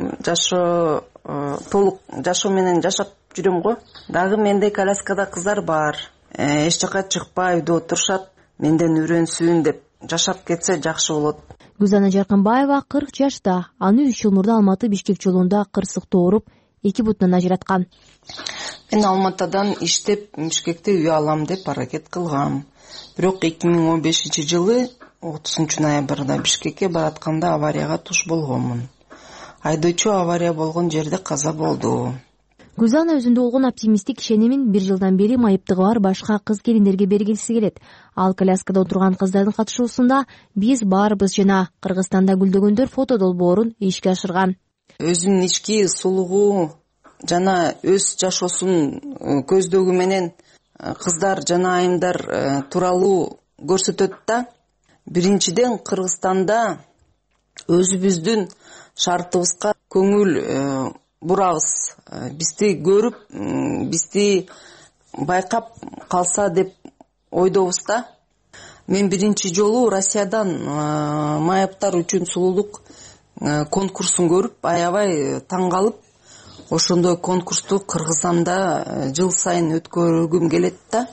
жашоо толук жашоо менен жашап жүрөм го. Дагы мендей коляскада кыздар бар. Эч жака чыкпай үйдө отурушат. Менден үйрөнсүн деп жашап кетсе жакшы болот. Гүлзана Жаркынбаева кырк жашта. Аны үч жыл мурда Алматы Бишкек жолунда кырсыктоо ооруп, эки бутунан ажыраткан. Мен Алматадан иштеп Бишкекте үй алам деп аракет кылгам. Бирок эки миң он бешинчи жылы отузунчу ноябрда Бишкекке баратканда аварияга туш болгонмун. Айдоочу авария болгон жерде каза болду. Гүлзана өзүндө болгон оптимисттик ишенимин бир жылдан бери майыптыгы бар башка кыз келиндерге бергилиси келет. Ал коляскада отурган кыздардын катышуусунда биз баарыбыз жана Кыргызстанда гүлдөгөндөр фото долбоорун ишке ашырган. Өзүнүн ички сулугу жана өз жашоосун көздөгү менен кыздар жана айымдар тууралуу көрсөтөт да. Биринчиден Кыргызстанда өзүбүздүн шартыбызга көңүл бурабыз. Бизди көрүп, бизди байкап калса деп ойдобуз да. Мен биринчи жолу Россиядан майыптар үчүн сулуулук конкурсун көрүп, аябай таң калып, ошондой конкурсту Кыргызстанда жыл сайын өткөргүм келет да.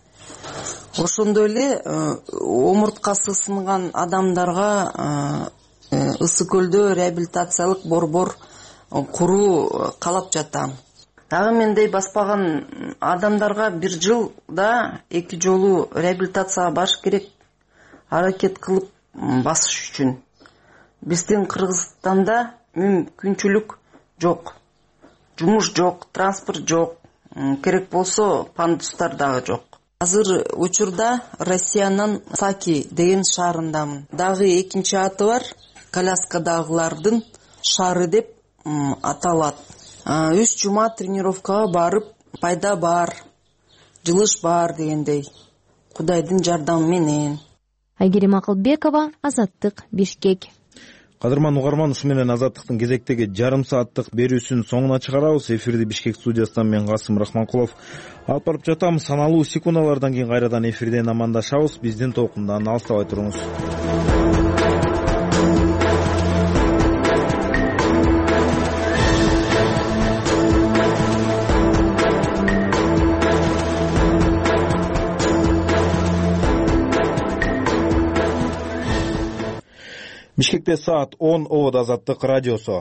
Ошондой эле омурткасы сынган адамдарга Ысык көлдө реабилитациялык борбор куруу каалап жатам. Дагы мендей баспаган адамдарга бир жылда эки жолу реабилитацияга барыш керек, аракет кылып басыш үчүн. Биздин Кыргызстанда мүмкүнчүлүк жок, жумуш жок, транспорт жок, керек болсо пандустар дагы жок. Азыр учурда Россиянын Саки деген шаарындамын. Дагы экинчи аты бар, коляскадагылардын шаары деп аталат. Үч жума тренировкага барып, пайда бар, жылыш бар дегендей. Кудайдын жардамы менен. Айгерим Акылбекова, Азаттык, Бишкек. Кадырман угарман, ушу менен Азаттыктын кезектеги жарым сааттык берүүсүн соңуна чыгарабыз. Эфирди Бишкек студиясынан мен Касым Рахманкулов алып барып жатам. Саналуу секундалардан кийин кайрадан эфирден амандашабыз. Биздин толкундан алыстабай туруңуз. Бишкекте саат он, Обод Азаттык радиосу.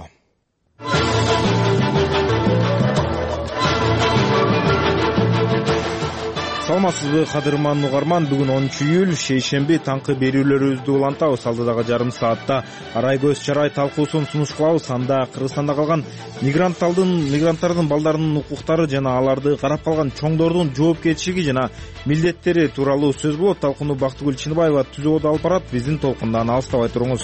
Саламатсызбы, кадырман угарман? Бүгүн онунчу июль, шейшемби, таңкы берүүлөрүбүздү улантабыз. Алдыдагы жарым саатта арай көз чарай талкуусун сунуш кылабыз. Анда Кыргызстанда калган мигранттардын мигранттардын балдарынын укуктары жана аларды карап калган чоңдордун жоопкерчилиги жана милдеттери тууралуу сөз болот. Талкууну Бактыгүл Чыныбаева түзүүгө алып барат. Биздин толкундан алыстабай туруңуз.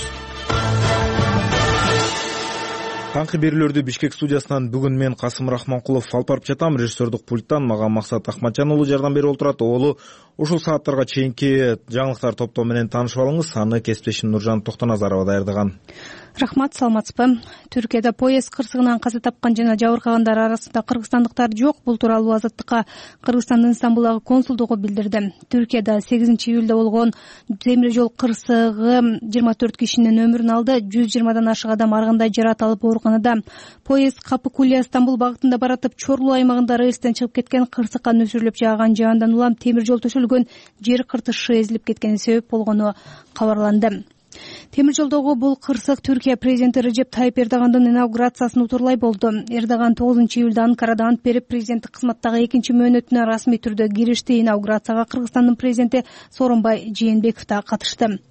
Таңкы берүүлөрдү Бишкек студиясынан бүгүн мен Касым Рахманкулов алып барып жатам. Режиссердук пульттан мага Максат Акматжан уулу жардам берип отурат. Оолу ушул сааттарга чейинки жаңылыктар топтому менен таанышып алыңыз. Аны кесиптешим Нуржан Токтоназарова даярдаган. Рахмат, саламатсызбы? Түркияда поезд кырсыгынан каза тапкан жана жабыркагандар арасында кыргызстандыктар жок. Бул тууралуу Азаттыкка Кыргызстандын Стамбулдагы консулдугу билдирди. Түркияда сегизинчи июлда болгон темир жол кырсыгы жыйырма төрт кишинин өмүрүн алды. жүз жыйырмадан ашык адам аргандай жаракат алып ооруканада. Поезд Капыкуле Стамбул багытында баратып, Чорлуу аймагында рельстен чыгып кеткен, кырсыкка нөсөрлөп жааган жаандан улам темир жол төшөлгөн жер кыртышы эзилип кеткени себеп болгону кабарланды. Темир жолдогу бул кырсык Түркия президенти Режеп Тайып Эрдогандын инаугурациясын утурлай болду. Эрдоган тогузунчу июлда Анкарада ант берип, президенттик кызматтагы экинчи мөөнөтүнө расмий түрдө киришти. Инаугурацияга Кыргызстандын президенти Сооронбай Жээнбеков да катышты.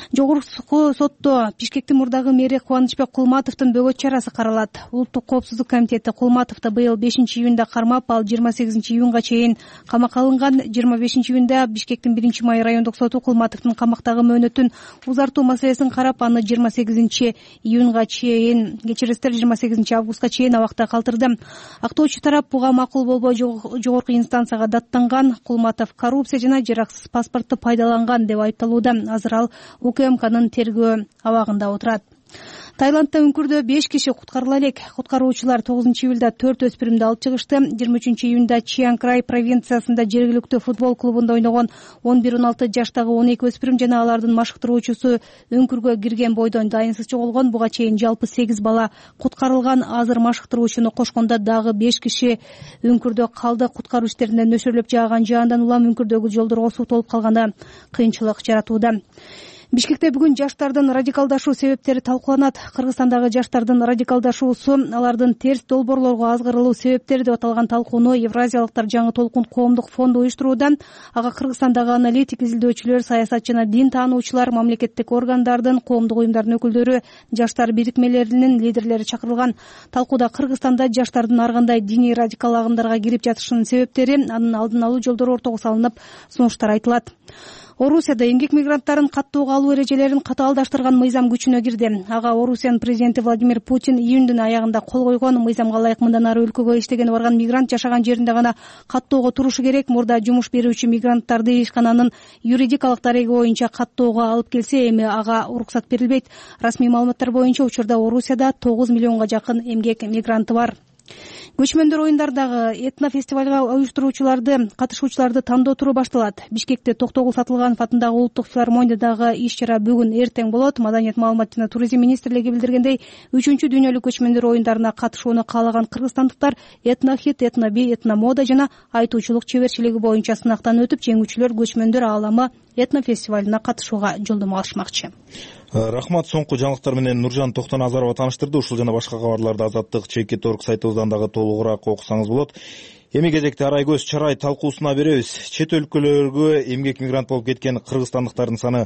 Жогорку сотто Бишкектин мурдагы мэри Кубанычбек Кулматовдун бөгөт чарасы каралат. Улуттук коопсуздук комитети Кулматовду быйыл бешинчи июнда кармап, ал жыйырма сегизинчи июнга чейин камакка алынган. жыйырма бешинчи июнда Бишкектин биринчи май райондук соту Кулматовдун камактагы мөөнөтүн узартуу маселесин карап, аны жыйырма сегизинчи июнга чейин, кечиресиздер, жыйырма сегизинчи августка чейин абакта калтырды. Актоочу тарап буга макул болбой жогорку инстанцияга даттанган. Кулматов коррупция жана жараксыз паспортту пайдаланган деп айыпталууда. Азыр ал УКМКнын тергөө абагында отурат. Таиландда үңкүрдө беш киши куткарыла элек. Куткаруучулар тогузунчу июлда төрт өспүрүмдү алып чыгышты. жыйырма үчүнчү июнда Чиан Край провинциясында жергиликтүү футбол клубунда ойногон он бир он алты жаштагы он эки өспүрүм жана алардын машыктыруучусу өңкүргө кирген бойдон дайынсыз жоголгон. Буга чейин жалпы сегиз бала куткарылган. Азыр машыктыруучуну кошкондо дагы беш киши өңкүрдө калды. Куткаруу иштеринде нөсөрлөп жааган жаандан улам өңкүрдөгү жолдорго суу толуп калганы кыйынчылык жаратууда. Бишкекте бүгүн жаштардын радикалдашуу себептери талкууланат. Кыргызстандагы жаштардын радикалдашуусу, алардын терс долбоорлорго азгырылуу себептери деп аталган талкууну Евразиялыктар жаңы толкун коомдук фонду уюштурууда. Ага Кыргызстандагы аналитик, изилдөөчүлөр, саясатчы жана дин таануучулар, мамлекеттик органдардын, коомдук уюмдардын өкүлдөрү, жаштар бирикмелеринин лидерлери чакырылган. Талкууда Кыргызстанда жаштардын ар кандай диний радикал агымдарга кирип жатышынын себептери, анын алдын алуу жолдору ортого салынып, сунуштар айтылат. Орусияда эмгек мигранттарын каттоого алуу эрежелерин катаалдаштырган мыйзам күчүнө кирди. Ага Орусиянын президенти Владимир Путин июндун аягында кол койгон. Мыйзамга ылайык мындан ары өлкөгө иштегени барган мигрант жашаган жеринде гана каттоого турушу керек. Мурда жумуш берүүчү мигранттарды ишкананын юридикалык дареги боюнча каттоого алып келсе, эми ага уруксат берилбейт. Расмий маалыматтар боюнча учурда Орусияда тогуз миллионго жакын эмгек мигранты бар. Көчмөндөр оюндарындагы этнофестивалга уюштуруучуларды, катышуучуларды тандоо туру башталат. Бишкекте Токтогул Сатылганов атындагы улуттук филармониядагы иш-чара бүгүн эртең болот. Маданият, маалымат жана туризм министрлиги билдиргендей, үчүнчү дүйнөлүк көчмөндөр оюндарына катышууну каалаган кыргызстандыктар этнохит, этноби, этномода жана айтуучулук чеберчилиги боюнча сынактан өтүп, жеңүүчүлөр көчмөндөр ааламы этнофестивалына катышууга жолдомо алышмакчы. Рахмат. Соңку жаңылыктар менен Нуржан Токтоназарова тааныштырды. Ушул жана башка кабарларды Азаттык чекит орг сайтыбыздан дагы толугураак окусаңыз болот. Эми кезекте арай көз чарай талкуусуна беребиз. Чет өлкөлөргө эмгек мигрант болуп кеткен кыргызстандыктардын саны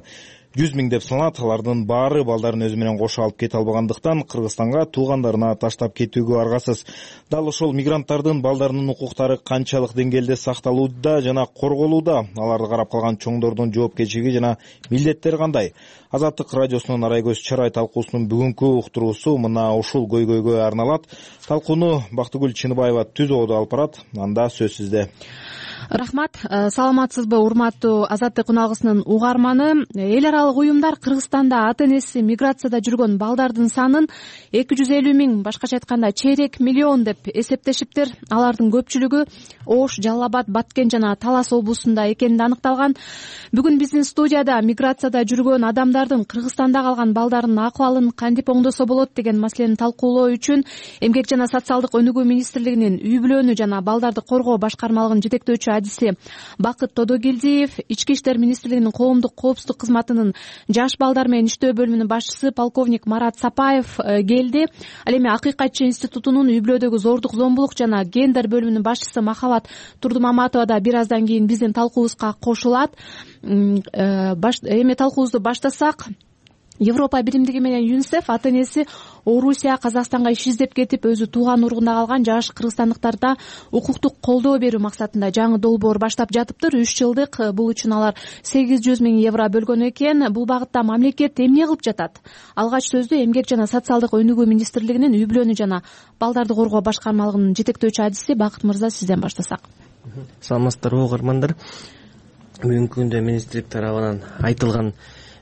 жүз миң деп саналат. Алардын баары балдарын өзү менен кошо алып кете албагандыктан Кыргызстанга туугандарына таштап кетүүгө аргасыз. Дал ошол мигранттардын балдарынын укуктары канчалык деңгээлде сакталууда жана корголууда, аларды карап калган чоңдордун жоопкерчилиги жана милдеттери кандай? Азаттык радиосунун Арай көз чарай талкуусунун бүгүнкү уктуруусу мына ушул көйгөйгө арналат. Талкууну Бактыгүл Чыныбаева түз ободо алып барат. Анда сөз сизде. Рахмат. Саламатсызбы, урматтуу Азаттык үналгысынын угарманы. Эл аралык уюмдар Кыргызстанда ата энеси миграцияда жүргөн балдардын санын эки жүз элүү миң, башкача айтканда чейрек миллион деп эсептешиптир. Алардын көпчүлүгү Ош, Жалал Абад, Баткен жана Талас облусунда экени аныкталган. Бүгүн биздин студияда миграцияда жүргөн адамдардын Кыргызстанда калган балдарынын акыбалын кантип оңдосо болот деген маселени талкуулоо үчүн Эмгек жана социалдык өнүгүү министрлигинин үй бүлөнү жана балдарды коргоо башкармалыгынын жетектөөчү адиси Бакыт Тодогелдиев, Ички иштер министрлигинин коомдук коопсуздук кызматынын жаш балдар менен иштөө бөлүмүнүн башчысы полковник Марат Сапаев келди. Ал эми Акыйкатчы институтунун үй бүлөдөгү зордук зомбулук жана гендер бөлүмүнүн башчысы Махабат Турдумаматова да бир аздан кийин биздин талкуубузга кошулат. Эми талкуубузду баштасак, Европа биримдиги менен ЮНИСЕФ ата энеси Орусия, Казакстанга иш издеп кетип, өзү тууган уругунда калган жаш кыргызстандыктарда укуктук колдоо берүү максатында жаңы долбоор баштап жатыптыр. үч жылдык. Бул үчүн алар сегиз жүз миң евро бөлгөн экен. Бул багытта мамлекет эмне кылып жатат? Алгач сөздү Эмгек жана социалдык өнүгүү министрлигинин үй бүлөнү жана балдарды коргоо башкармалыгынын жетектөөчү адиси Бакыт мырза, сизден баштасак. Саламатсыздарбы, угармандар. Бүгүнкү күндө министрлик тарабынан айтылган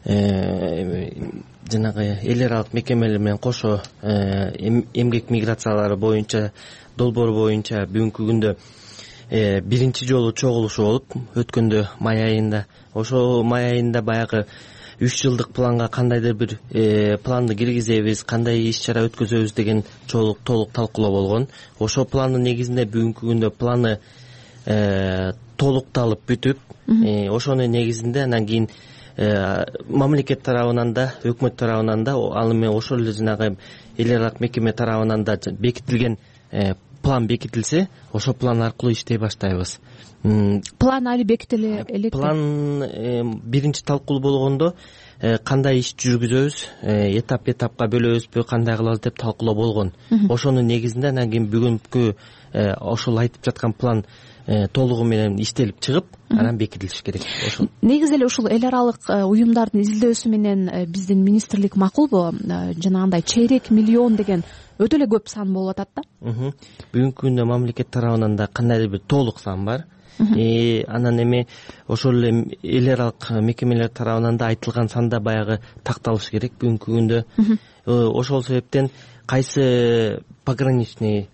жанагы эл аралык мекемелер менен кошо эмгек миграциялары боюнча долбоор боюнча бүгүнкү күндө биринчи жолу чогулушу болуп өткөндө май айында. Ошол май айында баягы үч жылдык планга кандайдыр бир планды киргизебиз, кандай иш чара өткөзөбүз деген толук талкуулоо болгон. Ошол пландын негизинде бүгүнкү күндө планы толукталып бүтүп, ошонун негизинде анан кийин мамлекет тарабынан да, өкмөт тарабынан да, ал эми ошол эле жанагы эл аралык мекеме тарабынан да бекитилген план бекитилсе, ошол план аркылуу иштей баштайбыз. План али бекитиле элек. План биринчи талкуу болгондо кандай иш жүргүзөбүз, этап этапка бөлөбүзбү, кандай кылабыз деп талкуулоо болгон. Ошонун негизинде анан кийин бүгүнкү ошол айтып жаткан план толугу менен иштелип чыгып, анан бекитилиш керек. Ошол негизи эле ушул эл аралык уюмдардын изилдөөсү менен биздин министрлик макулбу? Жанагындай чейрек миллион деген өтө эле көп сан болуп атат да. Бүгүнкү күндө мамлекет тарабынан да кандайдыр бир толук сан бар. Анан эми ошол эле эл аралык мекемелер тарабынан да айтылган санда баягы такталыш керек бүгүнкү күндө. Ошол себептен кайсы пограничный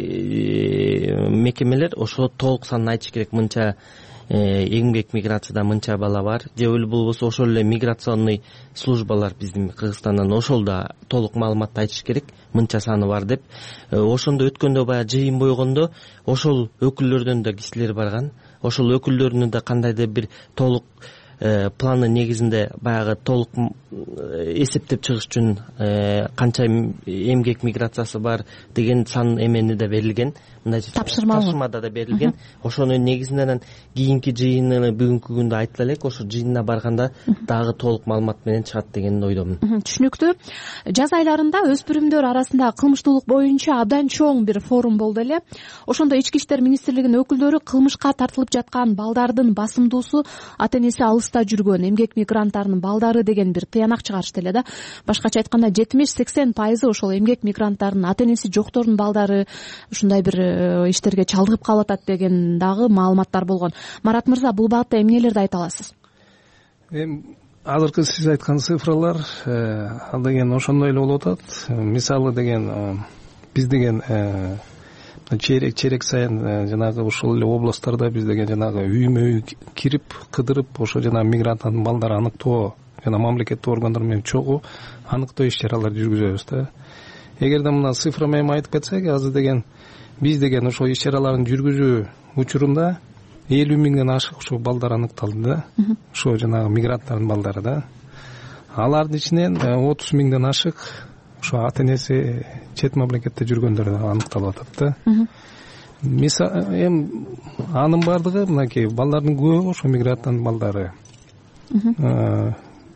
мекемелер ошол толук санын айтыш керек. Мынча эмгек миграцияда мынча бала бар, же болбосо ошол эле миграционный службалар биздин Кыргызстандан ошол да толук маалыматты айтыш керек, мынча саны бар деп. Ошондо өткөндө баягы жыйын бойгондо ошол өкүлдөрдөн да кишилер барган. Ошол өкүлдөрүнүн да кандайдыр бир толук планы негизинде баягы толук эсептеп чыгыш үчүн канча эмгек миграциясы бар деген сан эмени да берилген. Мындай тапшырмада да берилген. Ошонун негизинен кийинки жыйыны бүгүнкү күндө айтыла элек. Ошо жыйынына барганда дагы толук маалымат менен чыгат деген ойдомун. Түшүнүктүү. Жаз айларында өспүрүмдөр арасында кылмыштуулук боюнча абдан чоң бир форум болду эле. Ошондо Ички иштер министрлигинин өкүлдөрү кылмышка тартылып жаткан балдардын басымдуусу ата энеси алыста жүргөн эмгек мигранттарынын балдары деген бир тыянак чыгарышты эле да. Башкача айтканда жетимиш сексен пайызы ошол эмгек мигранттарынын ата энеси жоктордун балдары ушундай бир иштерге чалдыгып калып атат деген дагы маалыматтар болгон. Марат мырза, бул багытта эмнелерди айта аласыз? Эми азыркы сиз айткан цифралар ал деген ошондой эле болуп атат. Мисалы деген биз деген чейрек чейрек сайын жанагы ушул эле областтарда биз деген жанагы үймө үй кирип кыдырып ошо жанагы мигранттардын балдарын аныктоо жана мамлекеттик органдар менен чогуу аныктоо иш чараларды жүргүзөбүз да. Эгерде мына цифра менен айтып кетсек, азыр деген биз деген ошол иш чараларын жүргүзүү учурунда элүү миңден ашык ушул балдар аныкталды да. Ошо жанагы мигранттардын балдары да. Алардын ичинен отуз миңден ашык ошо ата энеси чет мамлекетте жүргөндөр аныкталып атат да. Мисалы эми анын бардыгы мынакей балдардын көбү ошо мигранттардын балдары.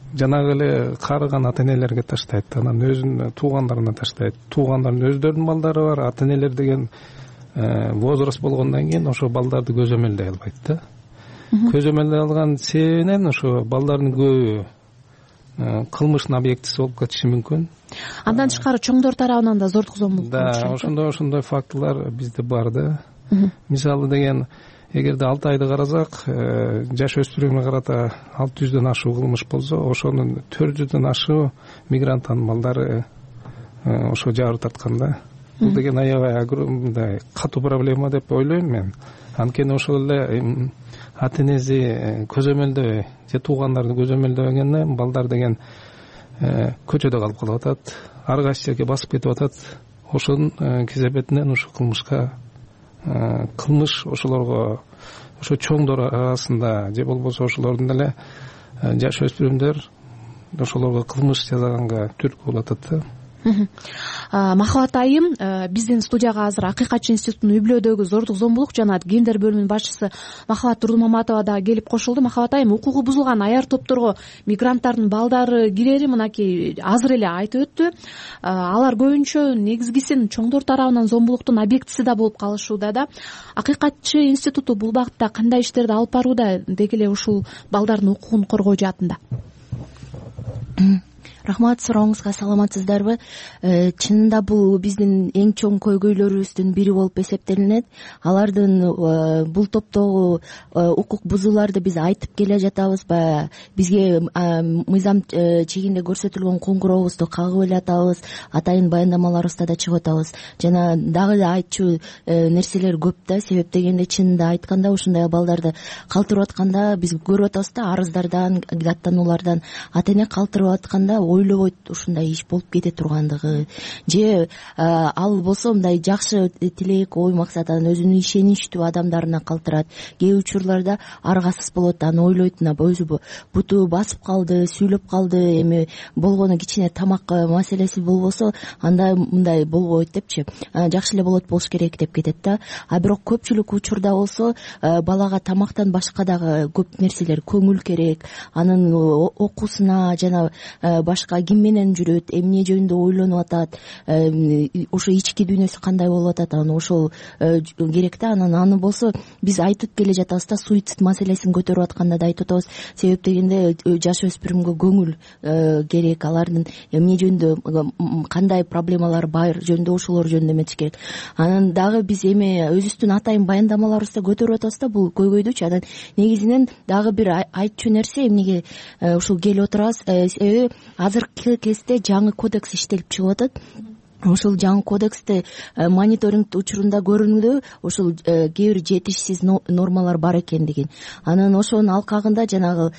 жанагы эле карыган ата энелерге таштайт, анан өзүнүн туугандарына таштайт. Туугандарынын өздөрүнүн балдары бар, ата энелер деген возраст болгондон кийин ошо балдарды көзөмөлдөй албайт да. Көзөмөлдөй алган себебинен ошо балдардын көбү кылмыштын объектиси болуп кетиши мүмкүн. Андан тышкары чоңдор тарабынан да зордук зомбулук болушу мүмкүн. Да, ошондой ошондой фактылар бизде бар да. Мисалы деген, эгерде алты айды карасак, жаш өспүрүмгө карата алты жүздөн ашуу кылмыш болсо, ошонун төрт жүздөн ашуу мигранттын балдары ошо жабыр тарткан да. Бул деген аябай мындай катуу проблема деп ойлойм мен. Анткени ошол эле ата энеси көзөмөлдөбөй же туугандарды көзөмөлдөбөгөндөн балдар деген көчөдө калып калып атат, ар кайсы жерге басып кетип атат. Ошонун кесепетинен ушул кылмышка кылмыш ошолорго, ошо чоңдор арасында же болбосо ошолордун эле жаш өспүрүмдөр ошолорго кылмыш жасаганга түрткү болуп атат да. Махабат айым, биздин студияга азыр Акыйкатчы институтунун үй-бүлөдөгү зордук зомбулук жана гендер бөлүмүнүн башчысы Махабат Турдумаматова да келип кошулду. Махабат айым, укугу бузулган аяр топторго мигранттардын балдары кирери мынакей азыр эле айтып өттү. Алар көбүнчө негизгисин чоңдор тарабынан зомбулуктун объектиси да болуп калышууда да. Акыйкатчы институту бул багытта кандай иштерди алып барууда, деги эле ушул балдардын укугун коргоо жаатында? Рахмат, сурооңузга саламатсыздарбы? Чынында бул биздин эң чоң көйгөйлөрүбүздүн бири болуп эсептелинет. Алардын бул топтогу укук бузууларды биз айтып келе жатабыз. Бизге мыйзам чегинде көрсөтүлгөн коңгурообузду кагып эле атабыз, атайын баяндамаларыбызда да чыгып атабыз. Жана дагы да айтчу нерселер көп да, себеп дегенде чынында айтканда ушундай балдарды калтырып атканда биз көрүп атабыз да, арыздардан, даттануулардан ата эне калтырып атканда ойлобойт ушундай иш болуп кете тургандыгы, же ал болсо мындай жакшы тилек, ой максатан өзүнүн ишеничтүү адамдарына калтырат. Кээ учурларда аргасыз болот, аны ойлойт, мына өзү буту басып калды, сүйлөп калды, эми болгону кичине тамак маселеси болбосо анда мындай болбойт депчи, жакшы эле болот, болуш керек деп кетет да. А бирок көпчүлүк учурда болсо балага тамактан башка дагы көп нерселер, көңүл керек, анын окуусуна жана башка ким менен жүрөт, эмне жөнүндө ойлонуп атат, ошо ички дүйнөсү кандай болуп атат, аны ошол керек да. Анан аны болсо биз айтып келе жатабыз да, суицид маселесин көтөрүп атканда да айтып атабыз. Себеп дегенде жаш өспүрүмгө көңүл керек, алардын эмне жөнүндө кандай проблемалар бар жөнүндө ошолор жөнүндө эметиш керек. Анан дагы биз эми өзүбүздүн атайын баяндамаларыбызда көтөрүп атабыз да бул көйгөйдүчү. Анан негизинен дагы бир айтчу нерсе, эмнеге ушул келип отурабыз, себеби азыркы кезде жаңы кодекс иштелип чыгып атат. Ошол жаңы кодексте мониторинг учурунда көрүндү, ошол кээ бир жетишсиз нормалар бар экендигин. Анан ошонун алкагында жанагы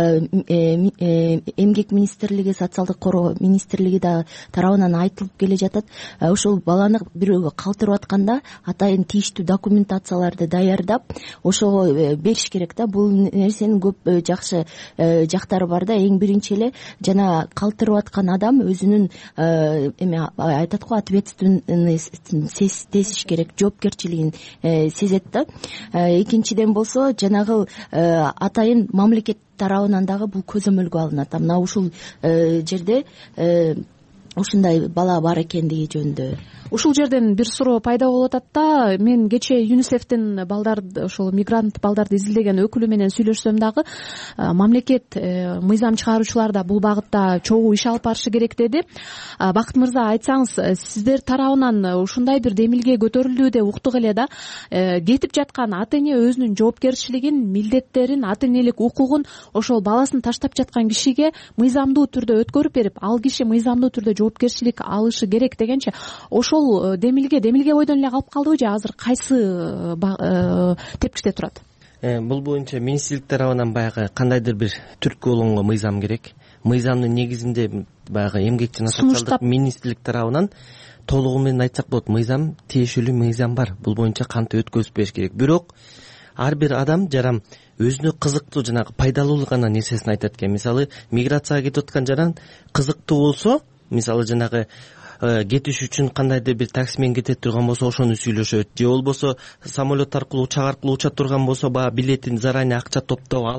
эмгек министрлиги, социалдык коргоо министрлиги да тарабынан айтылып келе жатат. Ошол баланы бирөөгө калтырып атканда атайын тийиштүү документацияларды даярдап ошого бериш керек да. Бул нерсенин көп жакшы жактары бар да. Эң биринчи эле жана калтырып аткан адам өзүнүн эме ответственность сезиш керек, жоопкерчилигин сезет да. Экинчиден болсо жанагы атайын мамлекет тарабынан дагы бул көзөмөлгө алынат. Мына ушул жерде ушундай бала бар экендиги жөнүндө. Ушул жерден бир суроо пайда болуп атат да. Мен кечээ ЮНИСЕФтин балдар, ошол мигрант балдарды изилдеген өкүлү менен сүйлөшсөм дагы мамлекет, мыйзам чыгаруучулар да бул багытта чогуу иш алып барышы керек деди. Бакыт мырза, айтсаңыз, сиздер тарабынан ушундай бир демилге көтөрүлдү деп уктук эле да. Кетип жаткан ата эне өзүнүн жоопкерчилигин, милдеттерин, ата энелик укугун ошол баласын таштап жаткан кишиге мыйзамдуу түрдө өткөрүп берип, ал киши мыйзамдуу түрдө жоопкерчилик алышы керек дегенче, ошол демилге демилге бойдон эле калып калдыбы же азыр кайсы тепкичте турат? Бул боюнча министрлик тарабынан баягы кандайдыр бир түрткү болгонго мыйзам керек. Мыйзамдын негизинде баягы эмгек жана социалдык министрлик тарабынан толугу менен айтсак болот, мыйзам, тиешелүү мыйзам бар. Бул боюнча кантип өткөзүп бериш керек. Бирок ар бир адам жаран өзүнө кызыктуу жанагы пайдалуу гана нерсесин айтат экен. Мисалы, миграцияга кетип аткан жаран кызыктуу болсо, мисалы жанагы кетиш үчүн кандайдыр бир такси менен кете турган болсо ошону сүйлөшөт, же болбосо самолет аркылуу, учак аркылуу уча турган болсо баягы билетин заранее акча топтоп алат,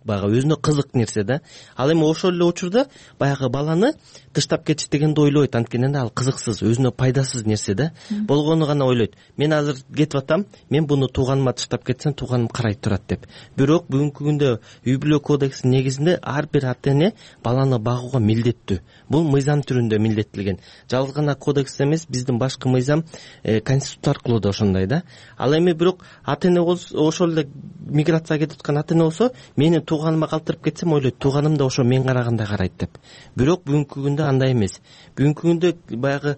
баягы өзүнө кызык нерсе да. Ал эми ошол эле учурда баягы баланы тыштап кетиш дегенди ойлойт, анткени ал кызыксыз, өзүнө пайдасыз нерсе да. Болгону гана ойлойт. Мен азыр кетип атам, мен буну тууганыма тыштап кетсем, тууганым карайт турат деп. Бирок бүгүнкү күндө үй бүлө кодексинин негизинде ар бир ата-эне баланы багууга милдеттүү. Бул мыйзам түрүндө милдеттелген. Жалгыз гана кодекс эмес, биздин башкы мыйзам конституция аркылуу да ошондой да. Ал эми бирок ата-эне ошол эле миграцияга кетип аткан ата-эне болсо, мени тууганыма калтырып кетсем, ойлойт, тууганым да ошо мен карагандай карайт деп. Бирок бүгүнкү күндө андай эмес. Бүгүнкү күндө баягы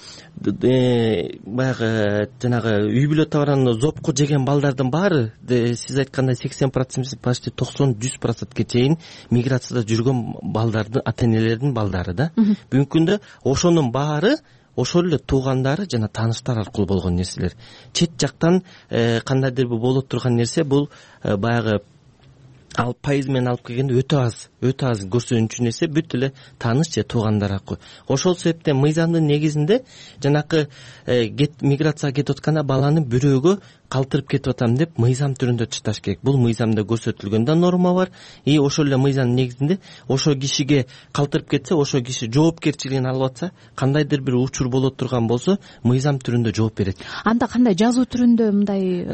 баягы жанагы үй бүлө табараны зопку жеген балдардын баары, сиз айткандай сексен процент, почти токсон жүз процентке чейин миграцияда жүргөн балдардын ата-энелердин балдары да. Бүгүнкү күндө ошонун баары ошол эле туугандары жана тааныштар аркылуу болгон нерселер. Чет жактан кандайдыр бир боло турган нерсе, бул баягы ал пайыз менен алып келгенде өтө аз, өтө аз көрсөнүчү нерсе бүт эле тааныш же туугандар аркылуу. Ошол себептен мыйзамдын негизинде жанакы миграцияга кетип атканда баланы бирөөгө калтырып кетип атам деп мыйзам түрүндө чыкташ керек. Бул мыйзамда көрсөтүлгөн да норма бар. И ошол эле мыйзамдын негизинде ошол кишиге калтырып кетсе, ошол киши жоопкерчилигин алып атса, кандайдыр бир учур боло турган болсо, мыйзам түрүндө жооп берет. Анда кандай жазуу түрүндө мындай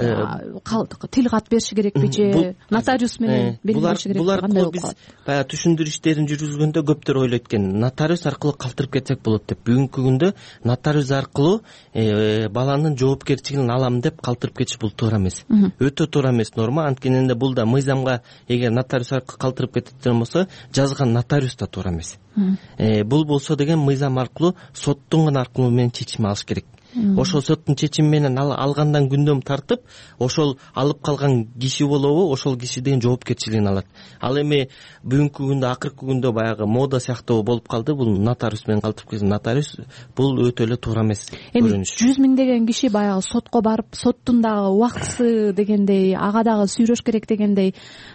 тил кат бериши керекпи же нотариус менен белгилеши керекпи? Булар аркылуу биз баягы түшүндүрүү иштерин жүргүзгөндө көптөр ойлойт экен, нотариус аркылуу калтырып кетсек болот деп. Бүгүнкү күндө нотариус аркылуу баланын жоопкерчилигин алам деп калтырып кетиш бул туура эмес. Өтө туура эмес норма. Анткени бул да мыйзамга эгер нотариус аркылуу калтырып кетет болсо, жазган нотариус да туура эмес. Бул болсо деген мыйзам аркылуу соттун гана аркылуу менен чечим алыш керек. Ошол соттун чечими менен алгандан күндөм тартып, ошол алып калган киши болобу, ошол киши деген жоопкерчилигин алат. Ал эми бүгүнкү күндө, акыркы күндө баягы мода сыяктуу болуп калды, бул нотариус менен калтырып кеткен. Нотариус бул өтө эле туура эмес көрүнүш. Жүз миңдеген киши баягы сотко барып, соттун дагы убактысы дегендей, ага дагы сүйрөш керек дегендей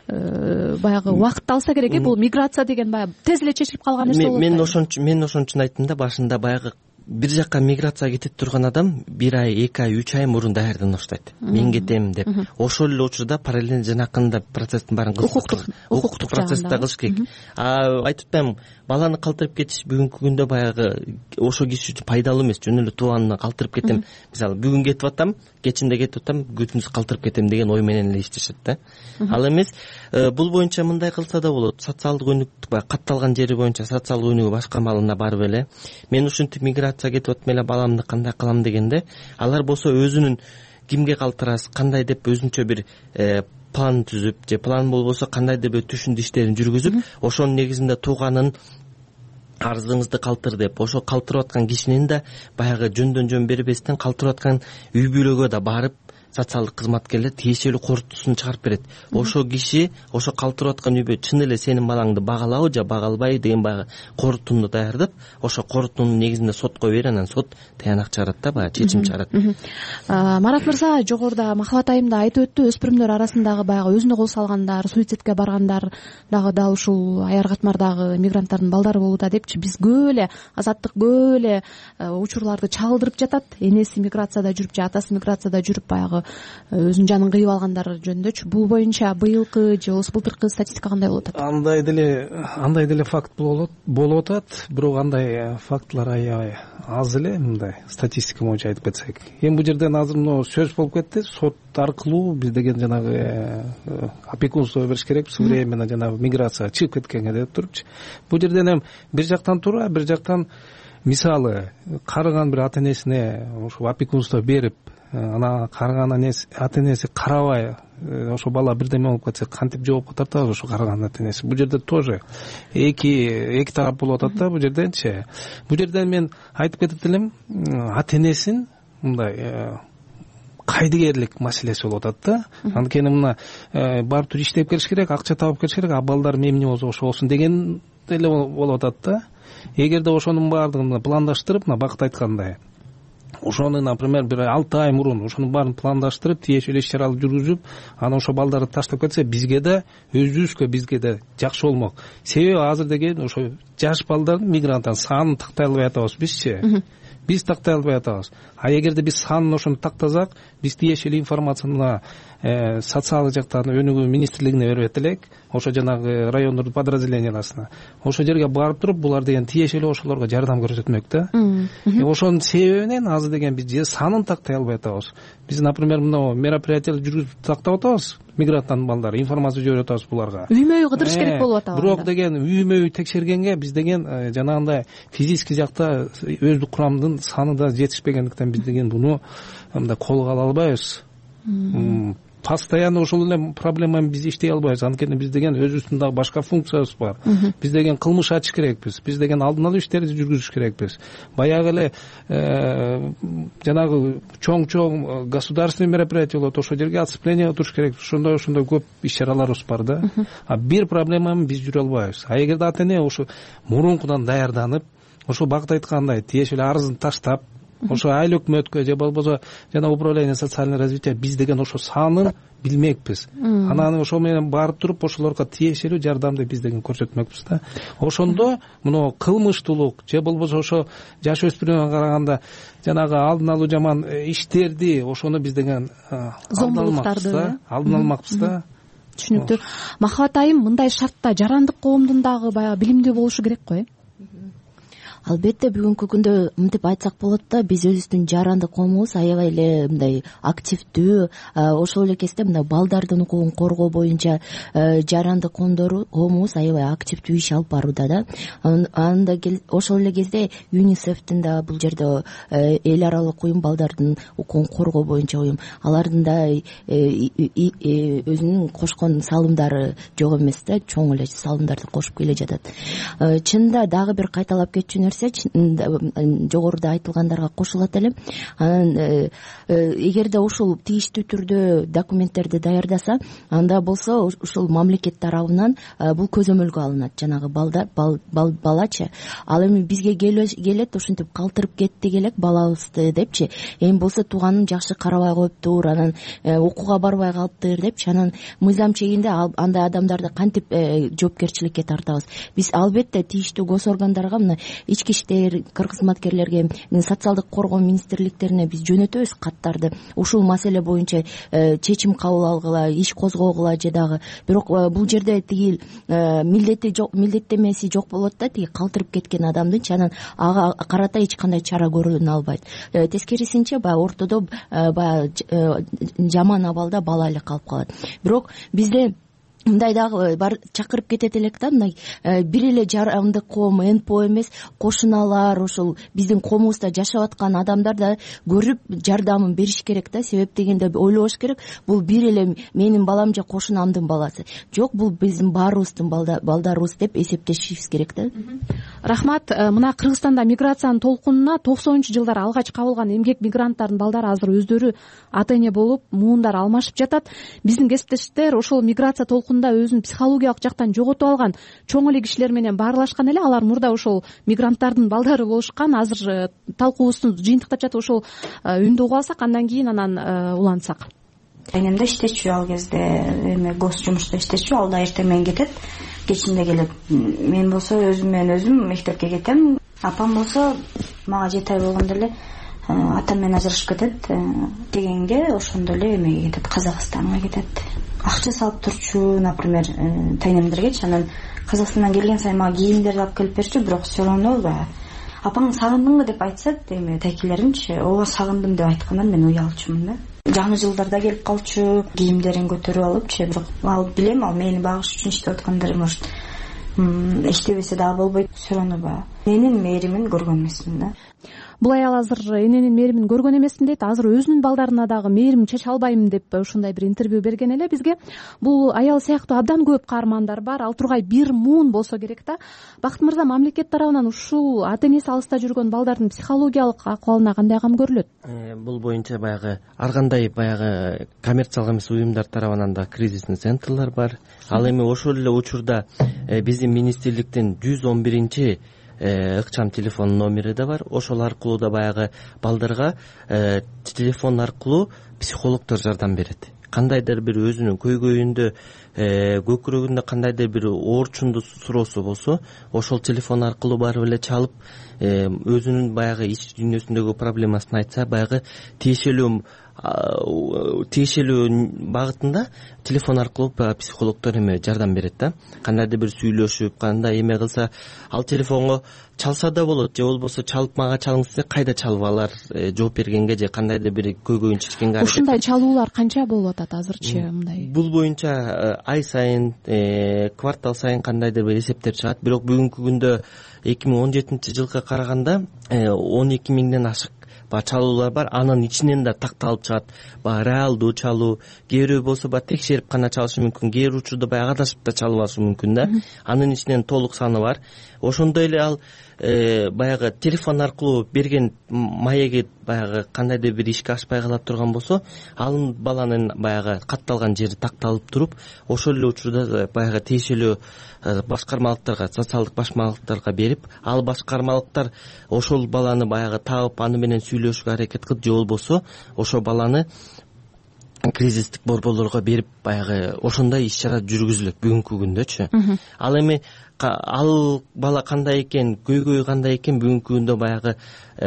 баягы убакыт алса керек э. Бул миграция деген баягы тез эле чечилип калган нерсе болот. Мен ошон мен ошон үчүн айттым да, башында баягы бир жакка миграцияга кетип турган адам бир ай, эки ай, үч ай мурун даярдана баштайт. Мен кетем деп. Ошол эле учурда параллельно жанакында процесстин баарын укуктук укуктук процессти кылыш керек. А айтып атам, баланы калтырып кетиш бүгүнкү күндө баягы ошол киши үчүн пайдалуу эмес. Жөн эле тууганына калтырып кетем. Мисалы бүгүн кетип атам, кечинде кетип атам, күтүнүз калтырып кетем деген ой менен эле иштешет да. Ал эмес, бул боюнча мындай кылса да болот. Социалдык өнүктүк баягы катталган жери боюнча социалдык өнүгүү башка малына барып эле мен ушинтип миграцияга кетип атам эле, баламды кандай кылам дегенде, алар болсо өзүнүн кимге калтырасыз, кандай деп өзүнчө бир план түзүп, же план болбосо кандайдыр бир түшүндү иштерин жүргүзүп, ошонун негизинде тууганын арызыңызды калтыр деп, ошо калтырып аткан кишинин да баягы жөндөн жөн бербестен калтырып аткан үй бүлөгө да барып социалдык кызматкерлер тиешелүү корутуусун чыгарып берет. Ошо киши, ошо калтырып аткан үй бүлө чын эле сенин балаңды багалабы же бага албайбы деген баягы корутууну даярдап, ошо корутуунун негизинде сотко берет, анан сот таянак чыгарат да, баягы чечим чыгарат. Марат мырза жогоруда Махабат айымда айтып өттү, өспүрүмдөр арасындагы баягы өзүнө кол салгандар, суицидке баргандар дагы дал ушул аяр катмардагы мигранттардын балдары болууда депчи. Биз көп эле Азаттык көп эле учурларды чагылдырып жатат. Энеси миграцияда жүрүп же атасы миграцияда жүрүп баягы өзүнүн жанын кыйып алгандар жөнүндөчү. Бул боюнча быйылкы же болбосо былтыркы статистика кандай болуп атат? Андай деле андай деле факт болуп атат, бирок андай фактылар аябай аз эле. Мындай статистика боюнча айтып кетсек, эми бул жерден азыр мына сөз болуп кетти, сот аркылуу биз деген жанагы опекунство бериш керек, временно жанагы миграция чыгып кеткенге деп турупчу. Бул жерден эми бир жактан туура, бир жактан мисалы карыган бир ата энесине ошо опекунство берип, ана карыган ата энеси карабай, ошо бала бирдеме болуп кетсе кантип жоопко тартабыз ошо карыган ата энеси? Бул жерде тоже эки эки тарап болуп атат да бул жерденчи. Бул жерден мен айтып кетет элем, ата энесин мындай кайдыгерлик маселеси болуп атат да. Анткени мына барып туруп иштеп келиш керек, акча табып келиш керек, а балдарым эмне болсо ошо болсун деген деле болуп атат да. Эгерде ошонун баардыгын пландаштырып, мына Бакыт айткандай, ошону, например, бир алты ай мурун ошонун баарын пландаштырып, тиешелүү иш чара алып жүргүзүп, анан ошо балдарды таштап кетсе, бизге да, өзүбүзгө бизге да жакшы болмок. Себеби азыр деген ошо жаш балдардын, мигранттардын санын тактай албай атабыз бизчи. биз тактай албай атабыз. А эгерде биз санын ошону тактасак, биз тиешелүү информацияны социалдык жактан өнүгүү министрлигине бербей элек, ошо жанагы райондордун подразделенияларына ошо жерге барып туруп, булар деген тиешелүү ошолорго жардам көрсөтмөк да. Ошонун себебинен азыр деген биз же санын тактай албай атабыз. Биз, например, мына мероприятие жүргүзүп тактап атабыз, мигранттардын балдары информация жиберип атабыз буларга. Үймө-үй кыдырыш керек болуп атабы. Бирок деген үймө-үй текшергенге биз деген жанагындай физический жакта өздүк курамдын саны да жетишпегендиктен биз деген буну мындай колго ала албайбыз. Постоянно ошол эле проблеманы биз иштей албайбыз. Анткени биз деген өзүбүздүн дагы башка функциябыз бар. Биз деген кылмыш ачыш керекпиз. Биз деген алдын алуу иштерди жүргүзүш керекпиз. Баягы эле жанагы чоң-чоң государственный мероприятие болот, ошол жерге оцепление туруш керек. Ошондой ошондой көп иш-чараларыбыз бар да. А бир проблеманы биз жүрө албайбыз. А эгерде ата эне ошо мурункудан даярданып, ошол багыт айткандай тиешелүү арызын таштап, ошо айыл өкмөткө же болбосо жана управление социального развития биз деген ошо санын билмекпиз. Анан ошо менен барып туруп ошолорго тиешелүү жардамды биз деген көрсөтмөкпүз да. Ошондо мына кылмыштуулук же болбосо ошо жаш өспүрүмгө караганда жанагы алдын алуу жаман иштерди ошону биз деген алдын алмакпыз, алдын алмакпыз да. Түшүнүктүү. Махабат айым, мындай шартта жарандык коомдун дагы баягы билимдүү болушу керек го, э? Албетте бүгүнкү күндө мынтип айтсак болот да, биз өзүбүздүн жарандык коомубуз аябай эле мындай активдүү, ошол эле кезде мына балдардын укугун коргоо боюнча жарандык коомубуз аябай активдүү иш алып барууда да. Анда ошол эле кезде ЮНИСЕФтин да бул жерде эл аралык уюм, балдардын укугун коргоо боюнча уюм, алардын да өзүнүн кошкон салымдары жок эмес да, чоң эле салымдарды кошуп келе жатат. Чынында дагы бир кайталап кетчү жогоруда айтылгандарга кошулат элем. Анан эгерде ушул тийиштүү түрдө документтерди даярдаса, анда болсо ушул мамлекет тарабынан бул көзөмөлгө алынат. Жанагы балдар, балачы. Ал эми бизге келет, ушинтип калтырып кетти келек балабызды депчи. Эми болсо тууганын жакшы карабай коюптур, анан окууга барбай калыптыр депчи. Анан мыйзам чегинде андай адамдарды кантип жоопкерчиликке тартабыз? Биз албетте тийиштүү гос органдарга, мына ички иштер, кыр кызматкерлерге, социалдык коргоо министрликтерине биз жөнөтөбүз каттарды. Ушул маселе боюнча чечим кабыл алгыла, иш козгогула же дагы. Бирок бул жерде тиги милдети жок, милдеттемеси жок болот да, тиги калтырып кеткен адамдынчы, анан ага карата эч кандай чара көрүлө албайт. Тескерисинче баягы ортодо баягы жаман абалда бала эле калып калат. Бирок бизде мындай дагы бар чакырып кетет элек да, мындай бир эле жарандык коом, эн пэ о эмес, кошуналар, ошол биздин коомубузда жашап аткан адамдар да көрүп жардамын бериш керек да. Себеп дегенде ойлобош керек, бул бир эле менин балам же кошунамдын баласы. Жок, бул биздин баарыбыздын балдарыбыз деп эсептешибиз керек да. Рахмат. Мына Кыргызстанда миграциянын толкунуна токсонунчу жылдары алгач кабылган эмгек мигранттардын балдары азыр өздөрү ата эне болуп, муундар алмашып жатат. Биздин кесиптештер ошол миграция толкунунда өзүн психологиялык жактан жоготуп алган чоң эле кишилер менен баарлашкан эле. Алар мурда ошол мигранттардын балдары болушкан. Азыр талкуубузду жыйынтыктап жатып ошол үндү угуп алсак, андан кийин анан улантсак. Энемде иштечү, ал кезде эме гос жумушта иштечү, ал да эртең менен кетет, кечинде келет. Мен болсо өзүм менен өзүм мектепке кетем. Апам болсо мага жети ай болгондо эле атам менен ажырашып кетет дегенге, ошондо эле эмеге кетет, Казакстанга кетет. Акча салып турчу, например, тайнемдергечи. Анан Казакстандан келген сайын мага кийимдерди алып келип берчү, бирок все равно баягы апаң сагындыңбы деп айтсат, эми тайкелеримчи, ооба сагындым деп айткандан мен уялчумун да. Жаңы жылдарда келип калчу, кийимдерин көтөрүп алыпчы, бирок ал билем, ал мени багыш үчүн иштеп аткандар, может иштебесе дагы болбойт. Все равно баягы менин мээримин көргөн эмесмин да. Бул аял азыр эненин мээримин көргөн эмесмин дейт. Азыр өзүнүн балдарына дагы мээрим чече албайм деп ушундай бир интервью берген эле бизге. Бул аял сыяктуу абдан көп каармандар бар. Ал тургай бир муун болсо керек да. Бакыт мырза, мамлекет тарабынан ушул ата энеси алыста жүргөн балдардын психологиялык акыбалына кандай кам көрүлөт? Бул боюнча баягы ар кандай баягы коммерциялык эмес уюмдар тарабынан да кризисный центрлар бар. Ал эми ошол эле учурда биздин министрликтин жүз он биринчи ыкчам телефон номери да бар. Ошол аркылуу да баягы балдарга телефон аркылуу психологдор жардам берет. кандайдыр бир өзүнүн көйгөйүндө көкүрөгүндө кандайдыр бир оорчунду суроосу болсо ошол телефон аркылуу барып эле чалып өзүнүн баягы ич дүйнөсүндөгү проблемасын айтса баягы тиешелүү тиешелүү багытында телефон аркылуу психологдор эме жардам берет да. Кандайдыр бир сүйлөшүп кандай эме кылса ал телефонго чалса да болот же болбосо чалып мага чалыңыз десе кайда чалып алар жооп бергенге же кандайдыр бир көйгөйүн чечкенге аракет. Ушундай чалуулар канча болуп атат азырчы мындай? Бул боюнча ай сайын квартал сайын кандайдыр бир эсептер чыгат, бирок бүгүнкү күндө эки миң он жетинчи жылга караганда он эки миңден ашык баягы чалуулар бар. Анын ичинен да такталып чыгат баягы реалдуу чалуу, кээ бирөө болсо баягы текшерип гана чалышы мүмкүн, кээ бир учурда баягы адашып да чалып алышы мүмкүн да. Анын ичинен толук саны бар. Ошондой эле ал баягы телефон аркылуу берген маеги баягы кандайдыр бир ишке ашпай кала турган болсо ал баланын баягы катталган жери такталып туруп ошол эле учурда баягы тиешелүү башкармалыктарга, социалдык башкармалыктарга берип, ал башкармалыктар ошол баланы баягы таап аны менен сүйлөшүүгө аракет кылып же болбосо ошол баланы кризистик борборлорго берип баягы ошондой иш чара жүргүзүлөт бүгүнкү күндөчү. Ал эми ал бала кандай экен, көйгөйү кандай экен бүгүнкү күндө баягы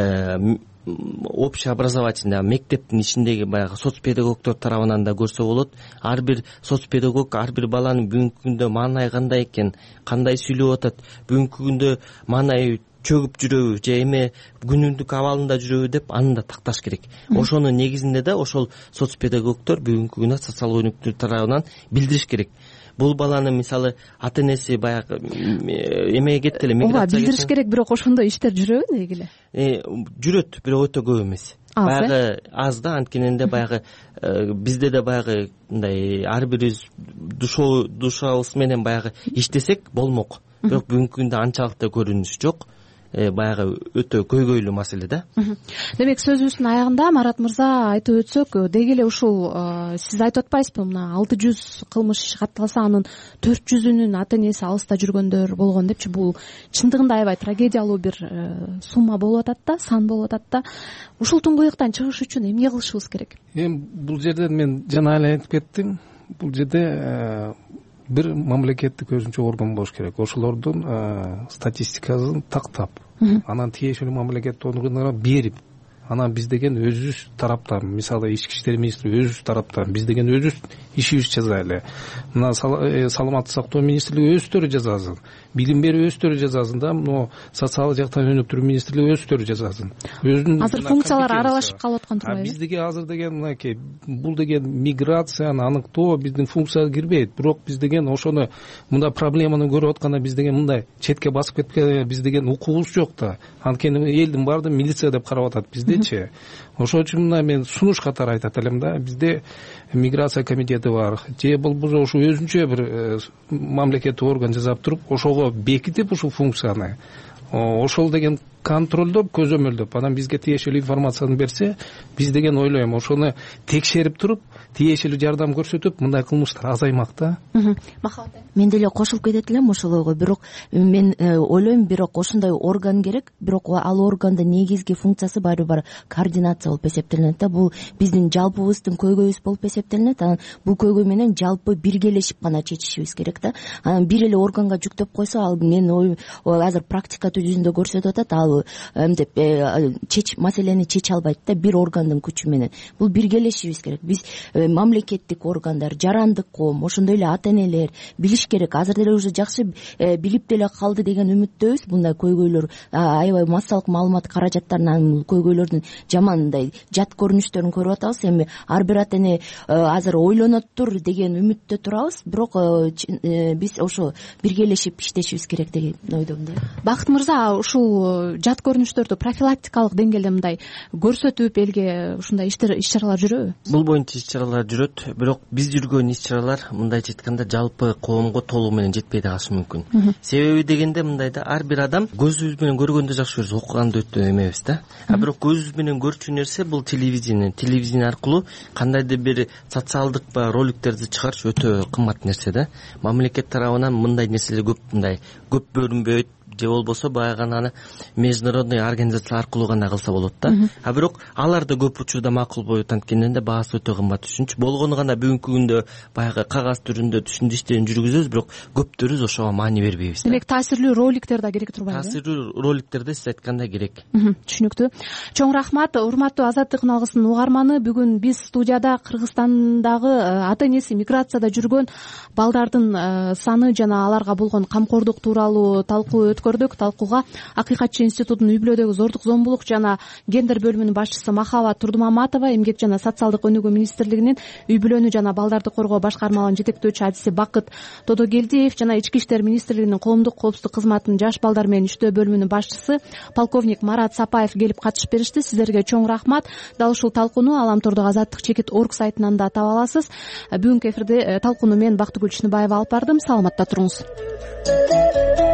общеобразовательный мектептин ичиндеги баягы соц педагогдор тарабынан да көрсө болот. Ар бир соц педагог ар бир баланын бүгүнкү күндө маанайы кандай экен, кандай сүйлөп атат, бүгүнкү күндө маанайы чөгүп жүрөбү же эме күнүмдүк абалында жүрөбү деп аны да такташ керек. Ошонун негизинде да ошол соц педагогдор бүгүнкү күндө социал өнүктүү тарабынан билдириш керек. Бул баланы мисалы ата энеси баягы эмеге кетти эле миграция. Ооба, билдириш керек, бирок ошондой иштер жүрөбү деги эле? Жүрөт, бирок өтө көп эмес. Баягы аз да, анткенинде баягы бизде да баягы мындай ар бирибиз душабыз менен баягы иштесек болмок. Бирок бүгүнкү күндө анчалык да көрүнүш жок. Баягы өтө көйгөйлүү маселе да. Демек сөзүбүздүн аягында Марат мырза айтып өтсөк, деги эле ушул сиз айтып атпайсызбы, мына алты жүз кылмыш катталса анын төрт жүзүнүн ата энеси алыста жүргөндөр болгон депчи, бул чындыгында аябай трагедиялуу бир сумма болуп атат да, сан болуп атат да. Ушул туңгуюктан чыгыш үчүн эмне кылышыбыз керек? Эми бул жерден мен жана эле айтып кеттим, бул жерде бир мамлекеттик өзүнчө орган болуш керек. Ошолордун статистикасын тактап, анан тиешелүү мамлекеттик органдарга берип, анан биз деген өзүбүз тараптан, мисалы ички иштер министри өзүбүз тараптан, биз деген өзүбүз ишибизди жазайлы. Мына саламаттык сактоо министрлиги өзүлөрү жазасын, билим берүү өзүлөрү жазасын да, мына социалдык жактан өнүктүрүү министрлиги өзүлөрү жазасын. Азыр функциялар аралашып калып аткан турбайбы? Биз деген азыр деген мынакей, бул деген миграцияны аныктоо биздин функцияга кирбейт. Бирок биз деген ошону мында проблеманы көрүп атканда биз деген мындай четке басып кеткенде биз деген укугубуз жок да. Анткени элдин баардыгы милиция деп карап атат биздечи. Ошол үчүн мына мен сунуш катары айтат элем да. Бизде миграция комитети бар. Же болбосо ушу өзүнчө бир мамлекеттик орган жасап туруп, ошого бекитип ушул функцияны, ошол деген контролдоп, көзөмөлдөп, анан бизге тиешелүү информацияны берсе, биз деген ойлойм, ошону текшерип туруп, тиешелүү жардам көрсөтүп, мындай кылмыштар азаймак да. Мен деле кошулуп кетет элем ошолго, бирок мен ойлойм, бирок ошондой орган керек, бирок ал органдын негизги функциясы баары бир координация болуп эсептелинет да. Бул биздин жалпыбыздын көйгөйүбүз болуп эсептелинет. Анан бул көйгөй менен жалпы биргелешип гана чечишибиз керек да. Анан бир эле органга жүктөп койсо, ал мен азыр практика жүзүндө көрсөтүп атат, ал эмдеп чеч маселени чече албайт да бир органдын күчү менен. Бул биргелешибиз керек. Биз мамлекеттик органдар, жарандык коом, ошондой эле ата энелер билиш керек. Азыр деле уже жакшы билип деле калды деген үмүттөбүз. Мындай көйгөйлөр аябай массалык маалымат каражаттарынан көйгөйлөрдүн жамандай жат көрүнүштөрүн көрүп атабыз. Эми ар бир ата эне азыр ойлоноттур деген үмүттө турабыз, бирок биз ошо биргелешип иштешибиз керек деген ойдомун да. Бакыт мырза, ушул жат көрүнүштөрдү профилактикалык деңгээлде мындай көрсөтүп элге ушундай иштер иш чаралар жүрөбү? Бул боюнча иш чаралар жүрөт, бирок биз жүргөн иш чаралар мындайча айтканда жалпы коомго толугу менен жетпей да калышы мүмкүн. Себеби дегенде мындай да, ар бир адам көзүбүз менен көргөндө жакшы көрөбүз, окуганда өтө эмебиз да. А бирок көзүбүз менен көрчү нерсе бул телевидение. Телевидение аркылуу кандайдыр бир социалдык роликтерди чыгарыш өтө кымбат нерсе да. Мамлекет тарабынан мындай нерселер көп мындай көп көрүнбөйт, же болбосо баягы ананы международный организация аркылуу гана кылса болот да. А бирок алар да көп учурда макул болот, анткени да баасы өтө кымбат үчүнчү. Болгону гана бүгүнкү күндө баягы кагаз түрүндө түшүндү иштерин жүргүзөбүз, бирок көптөрүбүз ошого маани бербейбиз. Демек таасирлүү роликтер да керек турбайбы? Таасирлүү роликтер да сиз айткандай керек. Түшүнүктүү. Чоң рахмат. Урматтуу Азаттык үн угарманы, бүгүн биз студияда Кыргызстандагы ата энеси миграцияда жүргөн балдардын саны жана аларга болгон камкордук тууралуу талкуу өткөрдүк. Талкууга Акыйкатчы институтунун үй бүлөдөгү зордук зомбулук жана гендер бөлүмүнүн башчысы Махабат Турдумаматова, Эмгек жана социалдык өнүгүү министрлигинин үй бүлөнү жана балдарды коргоо башкармалыгынын жетектөөчү адиси Бакыт Тодогелдиев жана Ички иштер министрлигинин коомдук коопсуздук кызматынын жаш балдар менен иштөө бөлүмүнүн башчысы полковник Марат Сапаев келип катышып беришти. Сиздерге чоң рахмат. Дал ушул талкууну Аламтордогу азаттык чекит орг сайтынан да таба аласыз. Бүгүнкү эфирде талкууну мен Бактыгүл Чыныбаева алып бардым. Саламатта туруңуз.